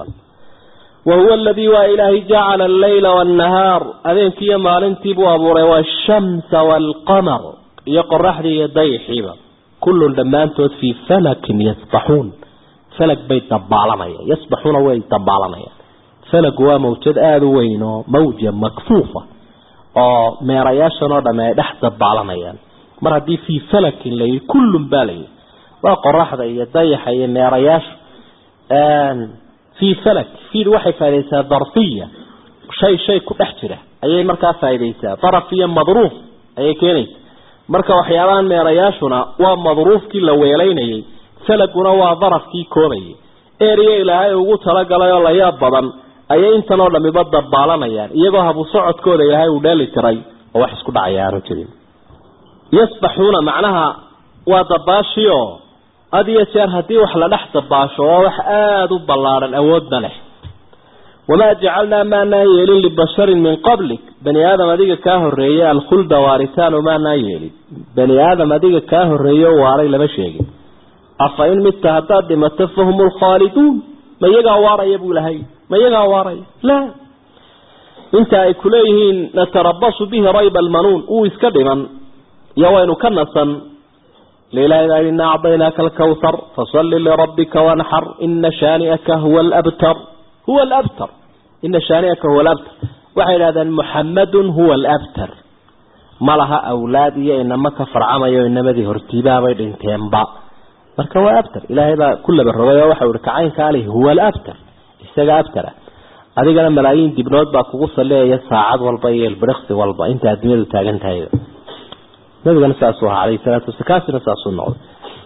وهو الذي وإله جعل الليل والنهار أذين كي مالنتي بوابور والشمس والقمر يقرح لي يدي حيبا كل دمانتوت في فلك يسبحون فلك بيت طبعلميا يسبحون وين طبعلميا فلك هو موجود آذو وينه موجة مكفوفة oo meerayaashana dhama dhex dabaalanayaan mar hadii fi falak ilay kullu balay waa qoraxda iyo dayaxa iyo meerayaash aan fi falak fi waxay faa'iideysaa darfiya shay shay ku dhex jira ayay markaa faa'iideysaa darfiya madruuf ayay keenay marka waxyaabahan meerayaashuna waa madruufkii la weelaynayay falakuna waa darafkii koobay eeriye ilaahay ugu tala galay oo la yaab badan ayay intan oo dhamiba dabaalanayaan iyagoo habu socodkooda ilaahay uu dheeli tiray oo wax isku dhacayaan jirin yasbaxuna macnaha waa dabaashiyo adiga jeer hadii wax la dhex dabaasho oo wax aad u ballaaran awoodna leh wama jacalna ma naayilin li basharin min qablik bani aadam adiga ka horeeyay al khuld warisan ma naayilin bani aadam adiga ka horeeyo waaray lama sheegin afa in mitta hatta dimatafahumul khalidun ma yaga waaraya buu lahay ما يقع وراي لا انت كليهن نتربص به ريب المنون ويسكدما يوين كنسا ليلا إنا أعطيناك الكوثر فصل لربك وانحر إن شانئك هو الأبتر هو الأبتر إن شانئك هو الأبتر وحين هذا محمد هو الأبتر ما لها أولادي إنما كفر عمي وإنما ذي هرتبا بيدين تيمبا مركوا أبتر إلى هذا كل بالرواية وحور كعين كاليه هو الأبتر isaga abtara adigana malaayin dibnood baa kugu saleeyay saacad walba iyo ilbiriqsi walba inta adduunyadu taagan tahay nabiga sallallahu alayhi salatu wasalaam saasu noqday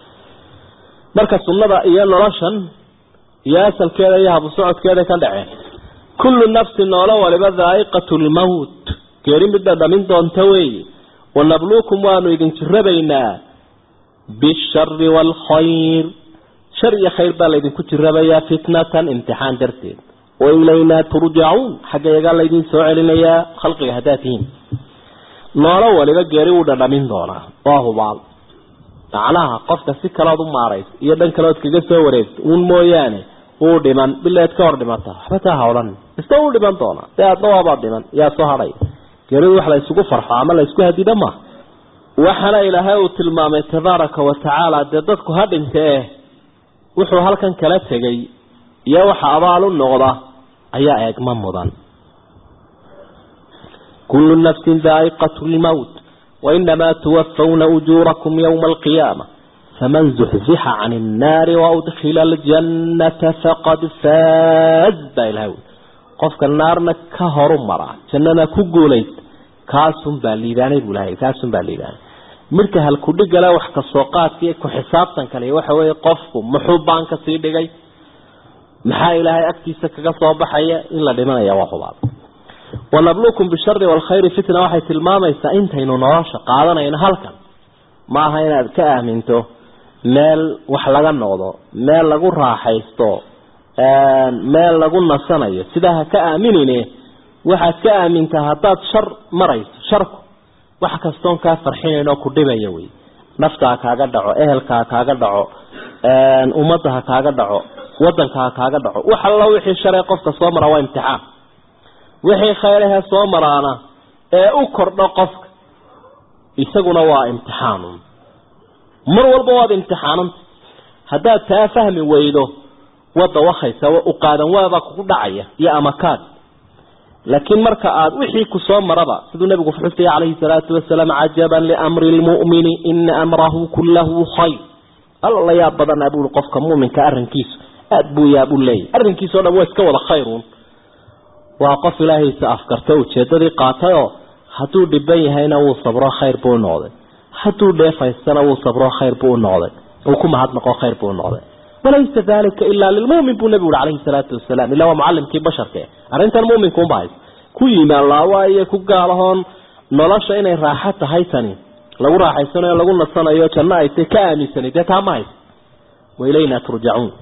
marka sunnada iyo noloshan iyo asalkeeda iyo habu socodkeeda ka dhacay kullu nafsin noola waliba dhaa'iqatul maut geerin bidda dhamin doonta weey wanabluukum waanu idin jirabaynaa bisharri wal khayr شر يا خير بالله كجربيا فتنة امتحان درتين وإلينا ترجعون حاجة يقال لي سؤالنا يا خلق هداتين نارا ولبا جاري ودا من دونا وهو بعض معناها قفت السكة ضم عريس يدن كلات كجسة وريس ونموياني ودمان بالله تكور دمانتا حبتها ولا استوى دمان دونا يا طوى بعض دمان يا صهري جاري وحلا يسوق فرحة عمل يسوق هدي دمه وحلا إلى هاو تلمام تبارك وتعالى ددتك هاد انتهى wuxuu halkan kala tagay iyo waxa abaal u noqda ayaa eegma mudan kullu nafsin dha'iqatul maut wa inma tuwaffawna ujurakum yawm al-qiyamah faman zuhziha 'anil nar wa udkhila al-jannata faqad faz bilaw qofka naarna ka horumara jannada ku guuleyd kaasun baaliidanay bulay kaasun baaliidanay marka hal ku dhigala wax ka soo qaadkii ku xisaabtan kale waxa weey qofku muxuubaan ka sii dhigay maxaa ilaahay agtiisa kaga soo baxaya in la dhimanayo waa hubaal wanabluukum bisharri wal khayr fitna waxay tilmaamaysaa intaynu nolosha qaadanayna halkan ma aha inaad ka aaminto meel wax laga noqdo meel lagu raaxaysto ee meel lagu nasanayo sidaa ka aaminine waxaad ka aamintaa hadaad shar marayso sharku wax kastoon ka farxinayno ku dhibaya way nafta kaaga dhaco ehelka kaaga dhaco een ummadaha kaaga dhaco wadanka kaaga dhaco wax alla wixii sharay qofka soo mara waa imtixaan wixii khayraha soo maraana ee u kordho qofka isaguna waa imtixaan mar walba waa imtixaan haddaad taa fahmi weydo wada waxaysa u qaadan waaba ku dhacaya iyo amakaad laakiin marka aad wixii ku soo maraba sidoo nabigu xusay calayhi salaatu wasalaam ajaban li amri almu'mini in amrahu kulluhu khayr alla ya badan abuu qofka mu'minka arrinkiisu aad buu yaa buu leeyahay arrinkiisu oo dhan waa iska wada khayruun waa qof ilaahay sa afkarta ujeedadii qaatayo haduu dhiban yahayna uu sabro khayr buu noqday haduu dheefaysana uu sabro khayr buu noqday oo kuma had noqo khayr buu noqday وليس ذلك إلا للمؤمن بالنبي عليه الصلاة والسلام إلا هو معلم كي بشر كي أرنت المؤمن كون بايز كل ما الله ويا كقالهم نلاش إن راحت هايتني لو راح السنة لو قلنا السنة يا كنا يتكامل سنة تتعمل وإلينا ترجعون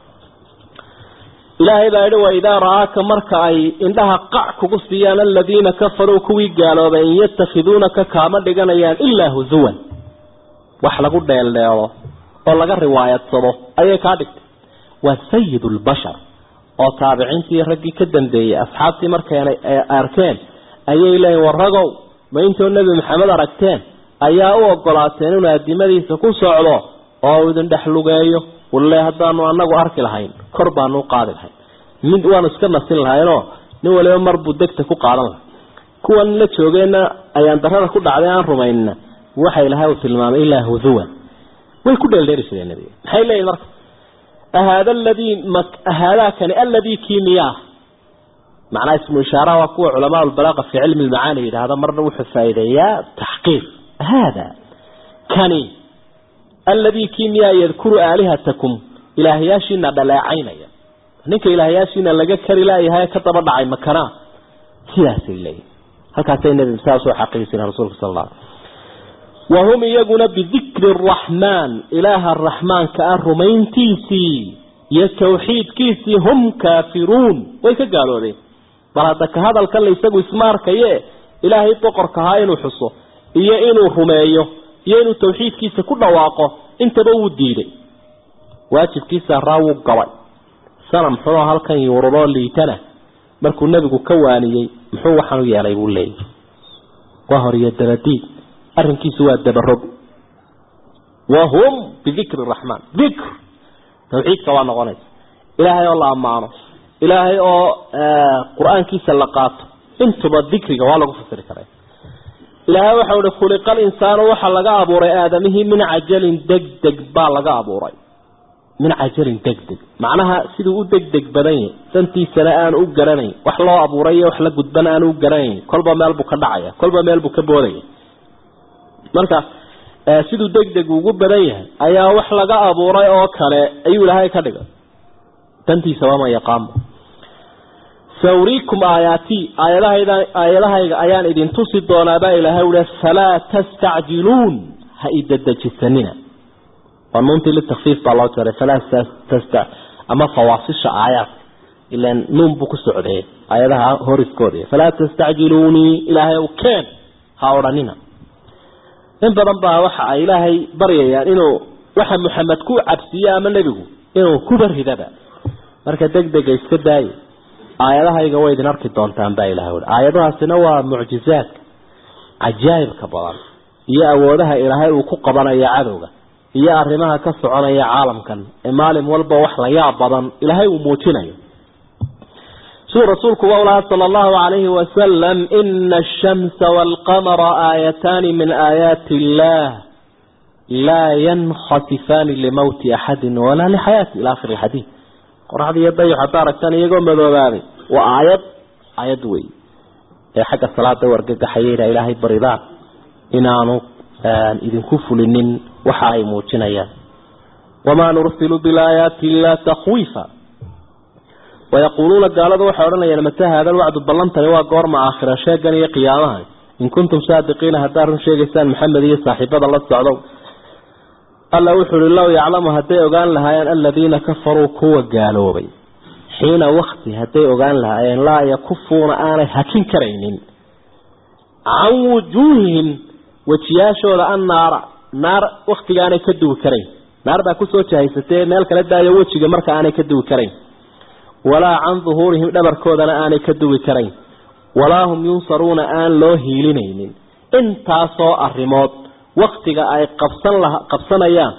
إلهي بعد وإذا رآك مركعي إنها قعك قصيان الذين كفروا كوي قالوا بأن يتخذونك كامل لقنيان إلا هزوا وحلقوا الدين الله والله رواية صبو أي كادك وسيد البشر أو تابعين في رجي كدن دي أصحابتي مركان أركان أي إلهي ورقوا ما ينتهوا النبي محمد ركتان أي أو قلاتين ونادي مدي سكون سعلا أو إذن دحلو جايو والله هدانو أنه أرك الهين كربانو قاد الهين من وانا سكرنا سن الهين نولي مربو دكتكو قادم كوان لتشوغينا أي أنتهر كود عليان رمينا وحي لها وسلمان إلا هذوا ويكون الدرس النبي هاي لا يمرك هذا الذي مك هذا كان الذي كيمياء معناه اسمه إشارة وقوع علماء البلاغة في علم المعاني هذا مرة وحفايدية تحقيق هذا كان الذي كيمياء يذكر آلهتكم إلهياشنا بلا عينيا نك إلهياشنا لقى كريلاي هاي كتب دعي مكانا سياسي إليه هل كانت النبي مساسو حقيقي رسول صلى الله عليه وسلم وهم يقول بذكر الرحمن إله الرحمن كأرمين تيسي يتوحيد كيسي هم كافرون ويك قالوا لي بلاتك هذا الكل يساقوا اسمارك إيه إلهي طقر كهاين وحصه إيه إنو رميه إيه إنو توحيد كيسي كل واقع انت بود ديري واجب كيسي راو قوي سنة محوها هل كان يورضان ليتنا مركو النبي كواني محوها حنو يالي يقول لي وهر يدرديد أرنكي سوى الدبرب وهم بذكر الرحمن ذكر توحيد كوانا غنيس إلهي الله أمانه إلهي أو آه قرآن كيس اللقات انتو بالذكر كوانا قفصر كرين إلهي وحاول خلق الإنسان وحلق أبوري آدمه من عجل دق دق بالغ أبوري من عجل دق دق معناها سيدو دق دق بدني سنتي سنآن أقراني وحلا أبوري وحلا قدبان أقراني كلبا مالبو كدعية كلبا مالبو كبوري marka sidoo degdeg ugu badan yahay ayaa wax laga abuuray oo kale ayuu Ilaahay ka dhigay tantiisa waa yaqaan sawriikum ayati ayadahayda ayadahayga ayaan idin tusi doonaa baa Ilaahay wada sala tastacjilun ha idadajisanina wanunti li takhfif Allah ta'ala sala tasta ama fawaasisha ayat ila num bu ku socday ayadaha horiskoodii sala tastacjiluni Ilaahay u keen ha oranina in badan baa waxa ay Ilaahay baryayaan inuu waxa Muhammad ku cabsiyo ama nabigu inuu ku barhidaba marka degdeg iska daay aayadahayga way idin arki doontaan baa Ilaahay aayadahaasina waa mucjizaad ajaayib ka badan iyo awoodaha Ilaahay uu ku qabanayo cadowga iyo arrimaha ka soconaya caalamkan ee maalin walba wax la yaab badan Ilaahay uu muujinayo سورة رسولك وأولاد صلى الله عليه وسلم إن الشمس والقمر آيتان من آيات الله لا ينخسفان لموت أحد ولا لحياة إلى آخر الحديث قرأ هذه يبدأ حتارك ثاني يقول مذوباني وآيات آيات وي حق الصلاة ورقك حييرا إلهي برضا إنانو إذن كفوا لنن وحاي موتنيا وما نرسل بالآيات إلا تخويفا ويقولون قالوا وحورنا يا متى هذا الوعد بلنتني waa goorma aakhira sheeganaya qiyaamaha in kuntum saadiqiin hadar sheegaysaan maxamed iyo saaxiibada la socdo alla wuxuu ilaahu yaclamu haday ogaan lahaayeen alladina kafaru kuwa gaaloobay xiina waqti haday ogaan lahaayeen la yakufuna aanay hakin kareynin an wujuhihim wajiyashooda annaar naar waqtigaanay ka duwi karayn naar baa ku soo jahaysatay meel kala daayo wajiga marka aanay ka duwi karayn ولا عن ظهورهم دبر كودنا آني كدوي كرين ولا هم ينصرون آن لو هيلينين انتا صو الرموت وقتك اي قبصن لها قبصن ايام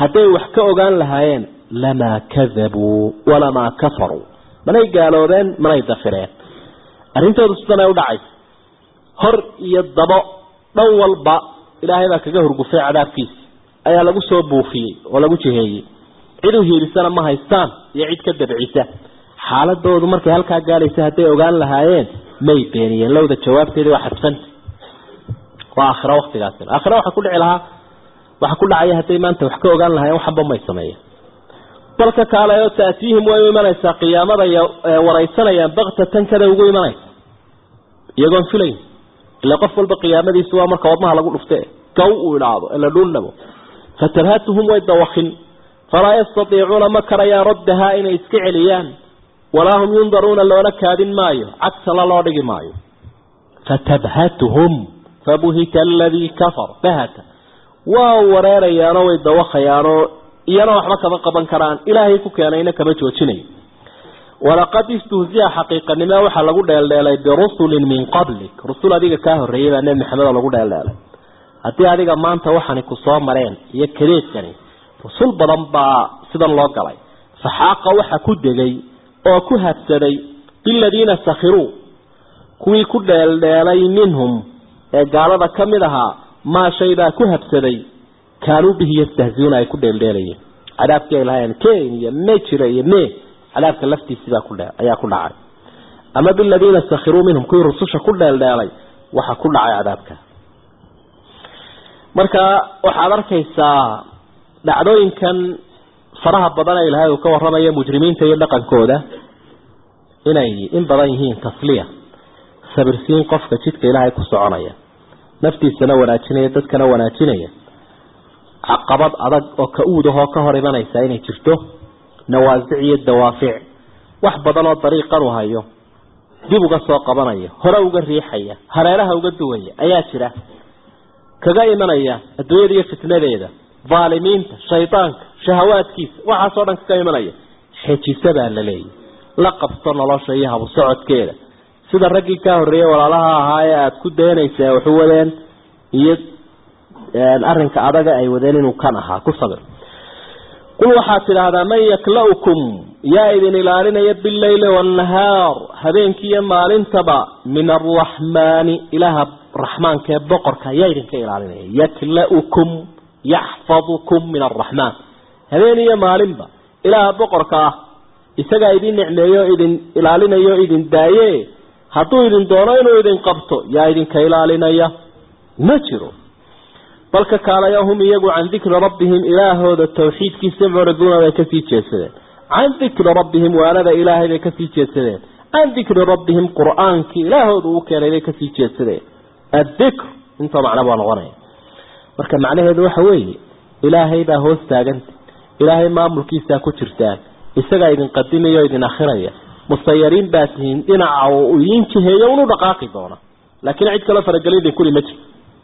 hadday wax ka ogaan lahaayeen lama kadabuu walama kafaruu manay gaaloobeen manay dafireen arrintoodu sidan ay u dhacay hor iyo dabo dhan walba ilaahay baa kaga hurgufay cadaabkiisa ayaa lagu soo buufiyey oo lagu jiheeyey cid u hiilisana ma haystaan iyo cid ka dabcisa xaaladoodu markay halkaa gaaraysa hadday ogaan lahaayeen may beeniyeen lowda jawaabteedii waa xadfanta waa aakhira waqtigaasi aakhira waxa ku dhici lahaa waxa ku dhacaya hadday maanta wax ka ogaan lahaayeen waxba may sameeyeen balka kaalayo taatiihim way imanaysaa qiyaamada waraysanayaan baqtatan kada ugu imanaysa iyagoon filayn ila qof walba qiyaamadiisu waa marka wadnaha lagu dhuftay gaw uu ilaado ila dhulnabo fatarhatuhum way dawakhin fala yastati'una makara raddaha ina iska celiyaan wala hum yundaruna lawla kaadin maayo cagsa la loo dhigi maayo fatabhatuhum fabuhita alladhi kafar bahata wa wareerayaano way dawakhayaano iyana waxba kaba qaban karaan ilaahay ku keenayna kama joojinay walaqad istuhziya haqiiqanima waxa lagu dheeldheelay bi rusulin min qablik rusul adiga ka horeeyay nabi maxamed lagu dheeldheelay hadii adiga maanta waxani ku soo mareen iyo kareedkani rusul badan baa sidan loo galay faxaaqa waxa ku degay oo ku habsaday billadina sakhiru kuwii ku dheeldheelay minhum ee gaalada kamid aha ma shayba ku habsaday kaanu bihi yastahziuna ay ku dheeldheelayeen cadaabka ilaahay keenaya ma jira iyo me cadaabka laftiisa ku dhaca ayaa ku dhacay ama billadina sakhiru minhum kuwii rususha ku dheeldheelay waxa ku dhacay cadaabka marka waxaad arkaysaa dhacdooyinkan faraha badan ee ilaahay uu ka warramayo mujrimiinta iyo dhaqankooda inay in badan yihiin tasliya sabirsiin qofka jidka ilaahay ku soconaya naftiisana wanaajinaya dadkana wanaajinaya caqabad adag oo ka uudaho ka hor imanaysa inay jirto nawaasic iyo dawaafic wax badan oo dariiqan u hayo dib uga soo qabanaya hore uga riixaya hareeraha uga duwaya ayaa jira kaga imanaya adduunyada iyo fitnadeeda ظالمينta shaytaanka shahawaadkiisa waxa soo dhan ka imanaya xijisada la leeyahay la qabto nolosha iyo hab socodkeeda sida ragii ka horeeyay walaalaha ahaa aad ku deenaysaa wuxuu wadeen iyo arrinka adaga ay wadeen inuu kan ahaa ku sabir qul waxa tiraahdaa man yaklaukum ya idin ilaalinaya bil layli wan nahar habeenkiya maalintaba min arrahmani ilaha rahmaanka boqorka ya idin ka ilaalinaya yaklaukum يحفظكم من الرحمن هذين مالنبا إلى بقرك إسقى إذن نعميو إذن إلالينيو إذن دايه هاتو إذن دورينو إذن قبطو يا إذن كإلالينيا نجروا بلك كالا يوهم يقوا عن ذكر ربهم إله هذا التوحيد كي سمعوا رقونا بكثي جسدين عن ذكر ربهم وأنا ذا إله بكثي جسدين عن ذكر ربهم قرآن كي إله هذا وكان بكثي جسدين الذكر انت معنا بانغرين marka macnaheedu waxa weeye ilaahay baa hoos taagan ilaahay maamulkiisa ku jirtaan isaga idin qadimayo idin akhiraya musayiriin baatihin dhinaca oo idin jiheeyo uu dhaqaaqi doona laakiin cid kale faragalida kulli ma jiro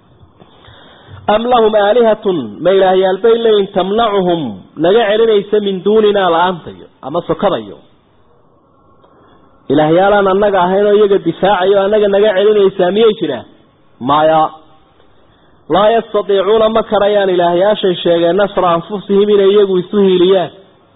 am lahum alihatun ma ilaahayal baylayn tamna'uhum laga celinaysa min duunina la'antayo ama sokadayo ilaahayalana anaga ahayno iyaga difaacayo anaga naga celinaysa miyay jiraan maya لا يستطيعون مكريان إلهي أشي شيء نصر أنفسهم إلى يجوا يسهيليان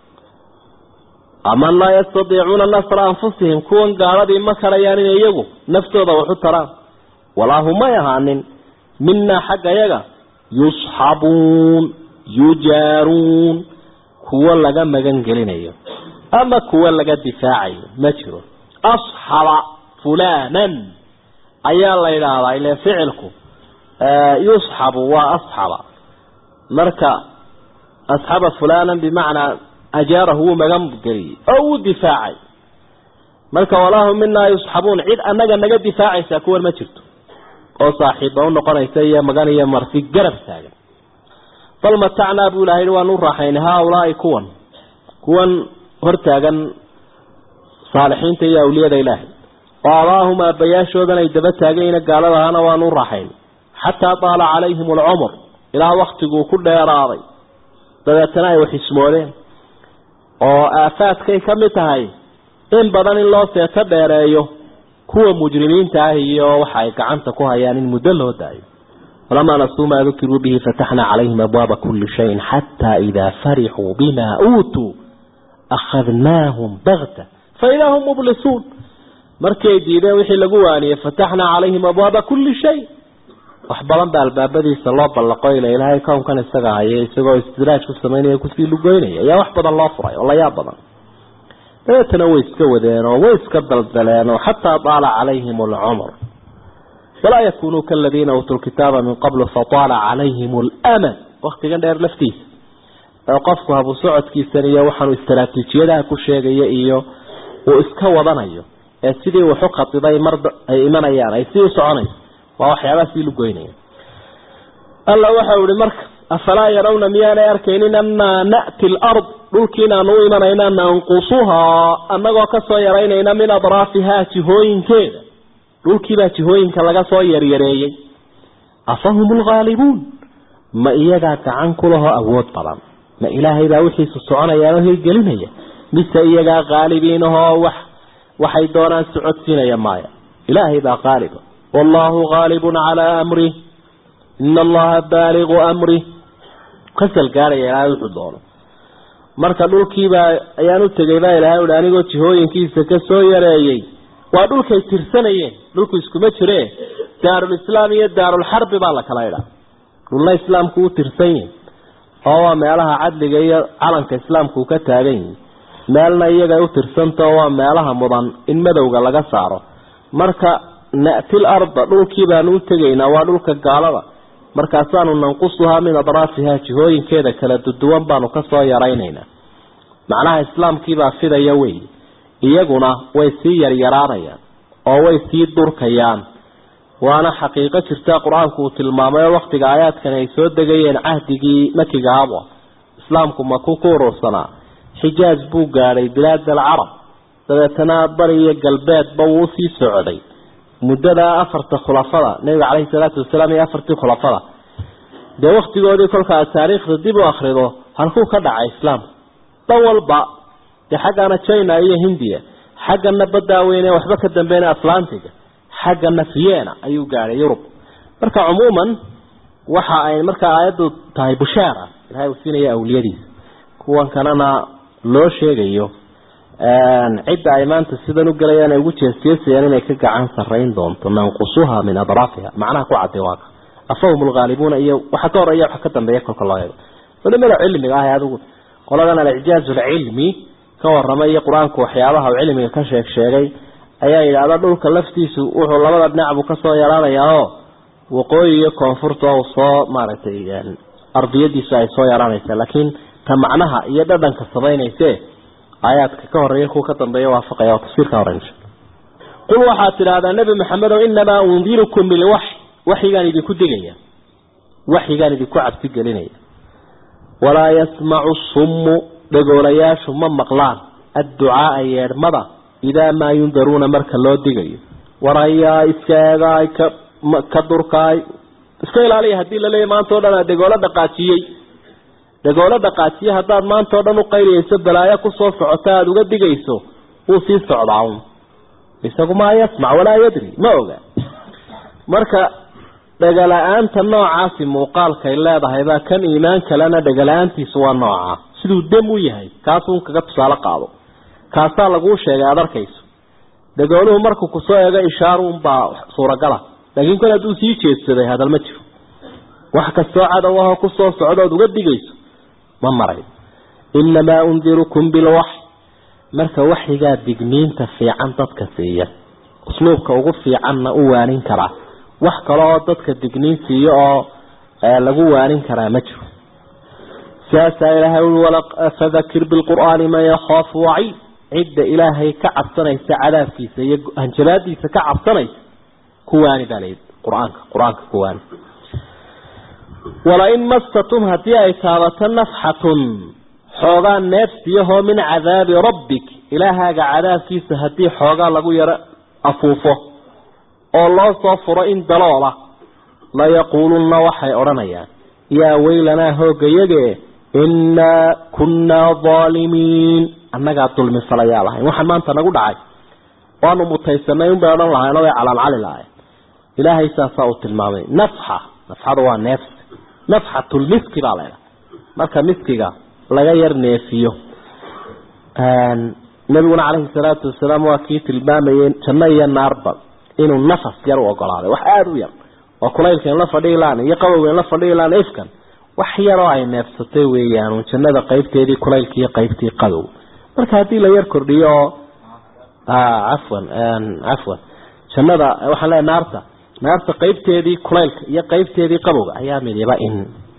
أما لا يستطيعون نصر أنفسهم كون قاردي مكريان إلى يجوا نفسه ذو حتران ولا هم يهانن منا حق يجا يصحبون يجارون كوا لجا مجنجلين أيه أما كوا لجا دفاعي مشرو أصحب فلانا أيا الله إلى إلى فعلكم يصحب وأصحب مركا أصحب فلانا بمعنى أجاره مغمقري أو دفاعي مركا والله منا يصحبون عيد أنك نجا دفاعي سأكون ما جرته أو صاحبه ونقنا يسيا مغانيا مرسي قرب ساقا فالمتعنا بولاهين ونور رحين هؤلاء كون كون هرتاقا صالحين تيا أولياء إلهي وعلاهم أبياشو ذا يدبتاقين قال لها ونور رحين حتى طال عليهم العمر إلى وقت كل يراضي بدأتنا يحسمونين وآفات كي كمتهاي إن بدن الله سيتبير أيه كوا مجرمين تاهي وحايك عنتكوها يعني المدله داي ولما نسوا ما ذكروا به فتحنا عليهم أبواب كل شيء حتى إذا فرحوا بما أوتوا أخذناهم بغتة فإذا هم مبلسون مركي ديدا وحي لقواني فتحنا عليهم أبواب كل شيء وحبرا بالباب دي صلى الله عليه إلهي كون كان استقاعي استقاعي استدراج كسميني كسي لقويني يا وحبض الله فرعي والله يا بضا لا تنوي اسكودين ويسكبل الدلان وحتى طال عليهم العمر ولا يكونوا كالذين أوتوا الكتاب من قبل فطال عليهم الأمل وقت كان داير لفتيس وقفكوا أبو سعود كيسانية وحنوا استراتيجية كل شيء إياه وإسكوا ضنايا سيدي وحق طبي مرض إيمان أيان أي سيدي سعاني ووحي على سيدي لقويني الله وحاول المرك أفلا يرون ميانا يركينين أن نأتي الأرض لكنا نؤمن أن ننقصها أنه كسو يرين من أضرافها تهوين كذا لكي با تهوين كاللغا سو يريريي أفهم الغالبون ما إياقا كعنك لها أود طبعا ما إلهي با وحي سسعانا يانوهي قلنيا مثل إياقا غالبينها وح وحي دونان سعودسين يمايا إلهي با غالب والله غالب على أمره إن الله بالغ أمره قسل قال يا إلهي وحدونه marka dhulkiiba ayaan u tagay baa Ilaahay oo anigoo jihooyinkiisa ka soo yareeyay waa dhulkay tirsanayeen dhulku isku ma jiree daarul islaam iyo daarul harb baa la kala yiraahdaa dhulka islaamku uu tirsan yahay oo meelaha cadliga iyo calanka islaamku ka taagan yahay meelna iyaga u tirsanta oo meelaha mudan in madowga laga saaro marka naatil arda dhulkiiba aanu tagaynaa waa dhulka gaalada markaasaanu nanqusuha min adraafiha jihooyinkeeda kala duwan baanu ka soo yaraynayna macnaha islaamkii baa fidaya way iyaguna way sii yar yaraanayaan oo way sii durkayaan waana xaqiiqo jirta quraanku tilmaamay waqtiga aayaadkan ay soo degayeen ahdigii makiga abo islaamku ma ku koororsana xijaaz buu gaaray bilaad al-arab dabeetana bariye galbeed buu sii socday muddada afarta khulafada nabiga kaleey salaatu wasalaam iyo afartii khulafada de waqtigoodii kolka taariikhda dib u akhrido halku ka dhacay islaam dawalba de xaqana China iyo Hindiya xaqana badaweyne waxba ka dambeeyna Atlantic xaqana Vienna ayuu gaaray Yurub marka umuuman waxa ay marka aayadu tahay bushaara ilaahay uu siinaya awliyadiisa kuwan kalena loo sheegayo عدة أيمان تسيدن وقليان يقول تيسيسيان إنك كعان سرين دون تنقصوها من أضرافها معناها قوعة واقع أفهم الغالبون إياه وحكور إياه وحكتا بيكل كل الله فلما العلم هذا يقول قال لنا الإعجاز العلمي كور رمي قرآنك وحيالها وعلمي كشيك شيئي أيها إذا أدلوا كلفتيس وحو الله بنعب وكسوا يرانا ياه وقوي كونفورتوا وصاء مارتي يعني أرضية دي ساي سوا يرانا لكن تمعناها يددن كالصبين يسيه آيات كهر يكون كتنبيه وافق يا تصير كهرنش قل وحات هذا النبي محمد إنما أنذركم بالوحي وحي قال يدكو دقيا وحي قال يدكو عبد قلينيا ولا يسمع الصم بقولياش من مقلان الدعاء يرمضى إذا ما ينذرون مركا الله دقيا ورأيا إسكاغاي كدركاي إسكايل عليه هدي للي ما انتونا دقولا دقاتيي دقولة قاسية هداد ما انتو دانو قيري يسد بلايا كسو سعوتاد وقد قيسو وفي سعودعون يساقو ما يسمع ولا يدري ما اوغا مركا دقالان تنوع عاسي موقال كيلا بهذا كان إيمانك لنا دقالان تيسوا النوعا سيدو الدمو يهي كاسون كقب سالقاضو كاسا لقوش يغا دار كيسو دقالوه مركو كسو يغا إشارون با صورة قلا لكن كنا دو سيشي يتسري هذا المتف وحكا الساعة وهو كسو سعوداد وقد قيسو ما مريض إنما أنذركم بالوحي مركا وحي قاد دقنين تفي عن تدكسية أسلوبك وغفي عنا أوانين كرا وحكا لا تدك دقنين سيئة لغوانين كرا مجر ساسا إلهي ولق فذكر بالقرآن ما يخاف وعيد عد إلهي كعب سنيس عذاب كيسا هنجلادي سكعب سنيس كواني دالي قرآنك قرآنك كواني ولئن مستهم هدي إصابة نفحة حوغان نفسيه من عذاب ربك إلهاق عذاب كيس هدي حوغان لقو يرى أفوفه الله صفر إن دلالة لا يقولون وحي أرنيا يا ويلنا هوك يجي إنا كنا ظالمين أنك أطول من صلاة الله وحما أنت نقول عاي وأنه متيسنين بأن الله ينوي على العلي الله إلهي ساساوت المامين نفحة nafxadu waa neef nafxatul miski baa leedahay marka miskiga laga yar neefiyo nabiguna calayhi salaatu wasalaam waa kii tilmaamayeen janno iyo naarba inuu nafas yar u ogolaaday wax aada u yar oo kulaylkan la fadhiyi laan iyo qabowgan la fadhiyi laan ifkan wax yaroo ay neefsatay weeyaan jannada qaybteedii kulaylkii iyo qaybtii qabow marka haddii la yar kordhiyo ah afwan afwan jannada waxaan leeyahay naarta naarta qaybteedii kulaylka iyo qaybteedii qabowga ayaa midaba in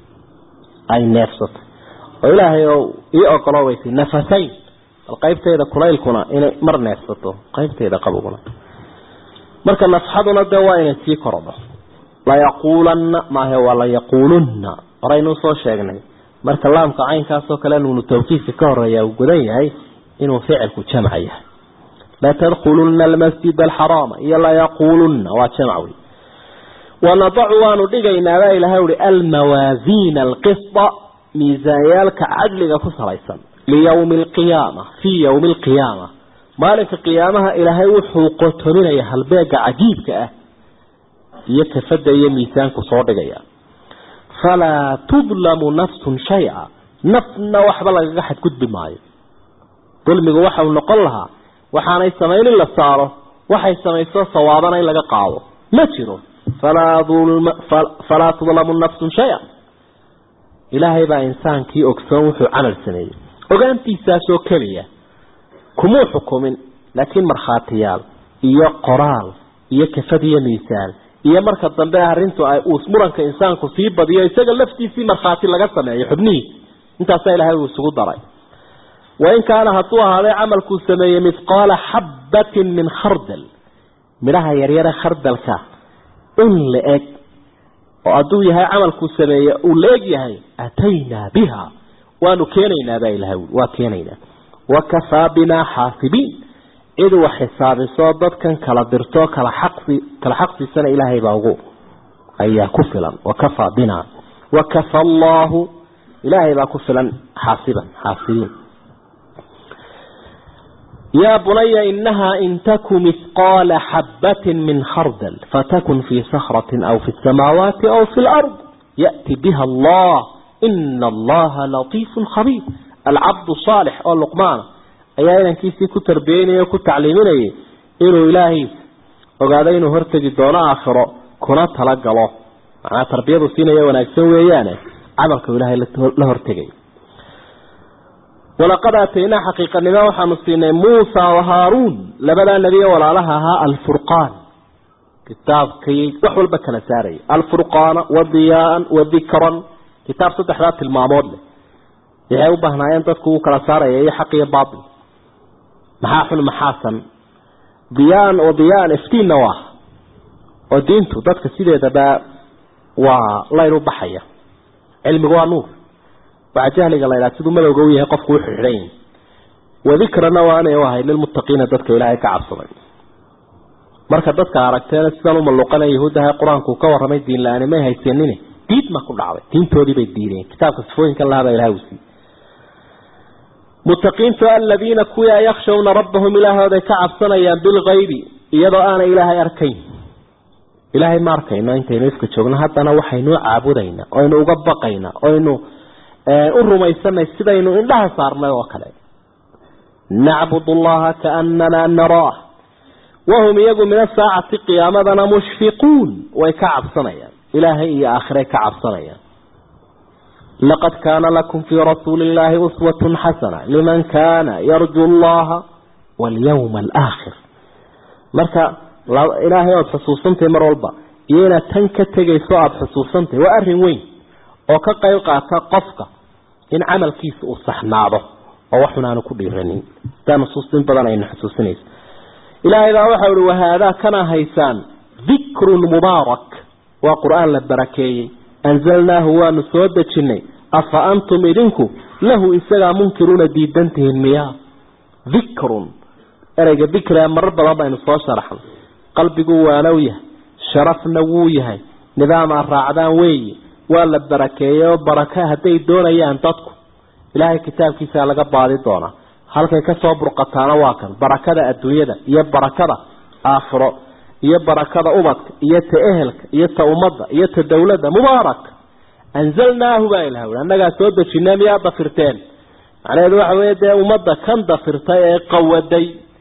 ay neefsato oo ilaahay oo ii ogolaaysay nafasayn qaybteeda kulaylkuna inay mar neefsato qaybteeda qabowguna marka nafxaduna de waa inay sii korodho la yaquulanna maahe waa la yaquulunna horaynu soo sheegnay marka laamka caynkaasoo kale nuunu tawkiidka ka horeeya uu gudan yahay inuu ficilku jamc yahay la tadkhulunna almasjid alxaraama iyo la yaquulunna waa jamc ونضع وندغينا با إلهي وري الموازين القسط ميزانيالك عدلك كسريسا ليوم القيامة في يوم القيامة مالك القيامة إلهي وحوقته من يهلبيك عجيبك أه يكفد يميسانك صادقيا فلا تظلم نفس شيئا نفسنا وحبلا قحد كد معي ظلمك وحا ونقلها وحانا يسمين إلا صاره وحا يسمين صوابنا إلا قاعه ما تشيرون فلا ظلم فلا تظلم النفس شيئا إلهي با إنسان كي أكسوح عمل سنية وقانتي ساسو كلية كمو حكم لكن مرخاتيال إيا قرال إيا كفدية ميسان إيا مركة ضمبها رنتو أسمرا كإنسان كصيبة دي يساقل لفتي سي مرخاتي لغسنا يحبنيه انت سايلها وسقود دراي وإن كان هطوها هذا عمل كسمية مثقال حبة من خردل ملاها يريرا خردل كا إن لأك وأدويها عمل كسمية ولأجيها أتينا بها ونكينينا بها الهول وكينينا وكفى بنا حاسبين إذ وحساب صادت كان كلا درتو كلا حقصي كلا حقصي سنة إلهي باغو أي كفلا وكفى بنا وكفى الله إلهي با كفلا حاسبا حاسبين يا بني إنها إن تك مثقال حبة من خردل فتكن في صخرة أو في السماوات أو في الأرض يأتي بها الله إن الله لطيف خبير العبد الصالح أو اللقمان أيها كيسي كتربيني وكتعليميني إلو إلهي وقادين هرتجي دون آخر كنا تلقى الله معنى تربية سيني ونكسوي إيانا عملك إلهي لهرتجي ولقد أتينا حقيقة لما وحنصينا موسى وهارون لبدا النبي ولا لها الفرقان كتاب كي وحول بكنا ساري الفرقان والضياء والذكرا كتاب صدح ذات المعمود يعيو بهنا ينتسكو كلا ساري يحقي باطل محاحل محاسن ضياء وضياء افتين نواه ودينتو ذاتك سيدة دباء والله يروب بحية علم هو نور وعجاهلك الله إلا سيدو ملو قوية قفقوا حرين وذكرنا وأنا يوهي للمتقين ذاتك إلهي كعبصرين marka dadka aragteen sidaan u maloqana yahuudaha quraanku ka waramay diin la'aan ma haysanine diid ma ku dhacday diintoodii bay diideen kitaabka sifooyinka Allah baa ilaahay si muttaqiintu alladina kuya yakhshawna rabbahum ilaahay ka cabsanayaan bil ghaybi iyadoo aan ilaahay arkayn ilaahay ma arkayna intaynu iska joogna haddana waxaynu caabudaynaa oo aynu uga baqaynaa oo aynu u rumaysanay sidaynu indhaha saarnay oo kale na'budullaha ka'annana naraah وهم يجوا من الساعة قيامتنا مشفقون ويكعب صنيا إلهي يا آخر كعب صنيا لقد كان لكم في رسول الله أسوة حسنة لمن كان يرجو الله واليوم الآخر مركا إلهي وحسوسنتي مرولبا يينا تنكتغي سواب حسوسنتي وأرهم وين وكقيقا كقفك إن عمل كيس أصحناضه ووحنا نكو بيرنين تا نصوصين بدنا إن حسوسنيس إلهي ذا وحول وهذا كان هيسان ذكر مبارك وقرآن للبركي أنزلناه ونسود الشني أفأنتم إذنكم له إساق منكرون ديدنته المياه ذكر أرجع ذكر أما رب الله ينصى شرحا قلبي قوانويه شرف نويه نظام الرعدان وي ولا البركي وبركة هدي دون أيام تطكم إلهي كتاب كيسا لقى بعضي دونا halkay ka soo burqataana waa kan barakada adduunyada iyo barakada aakhiro iyo barakada ubadka iyo ta ehelka iyo ta ummadda iyo ta dawladda mubaarak anzalnaahu baa ilaahay annagaa soo dejinay miyaa dafirteen macnaheedu waxa weeye dee ummadda kan dafirtay ee qawaday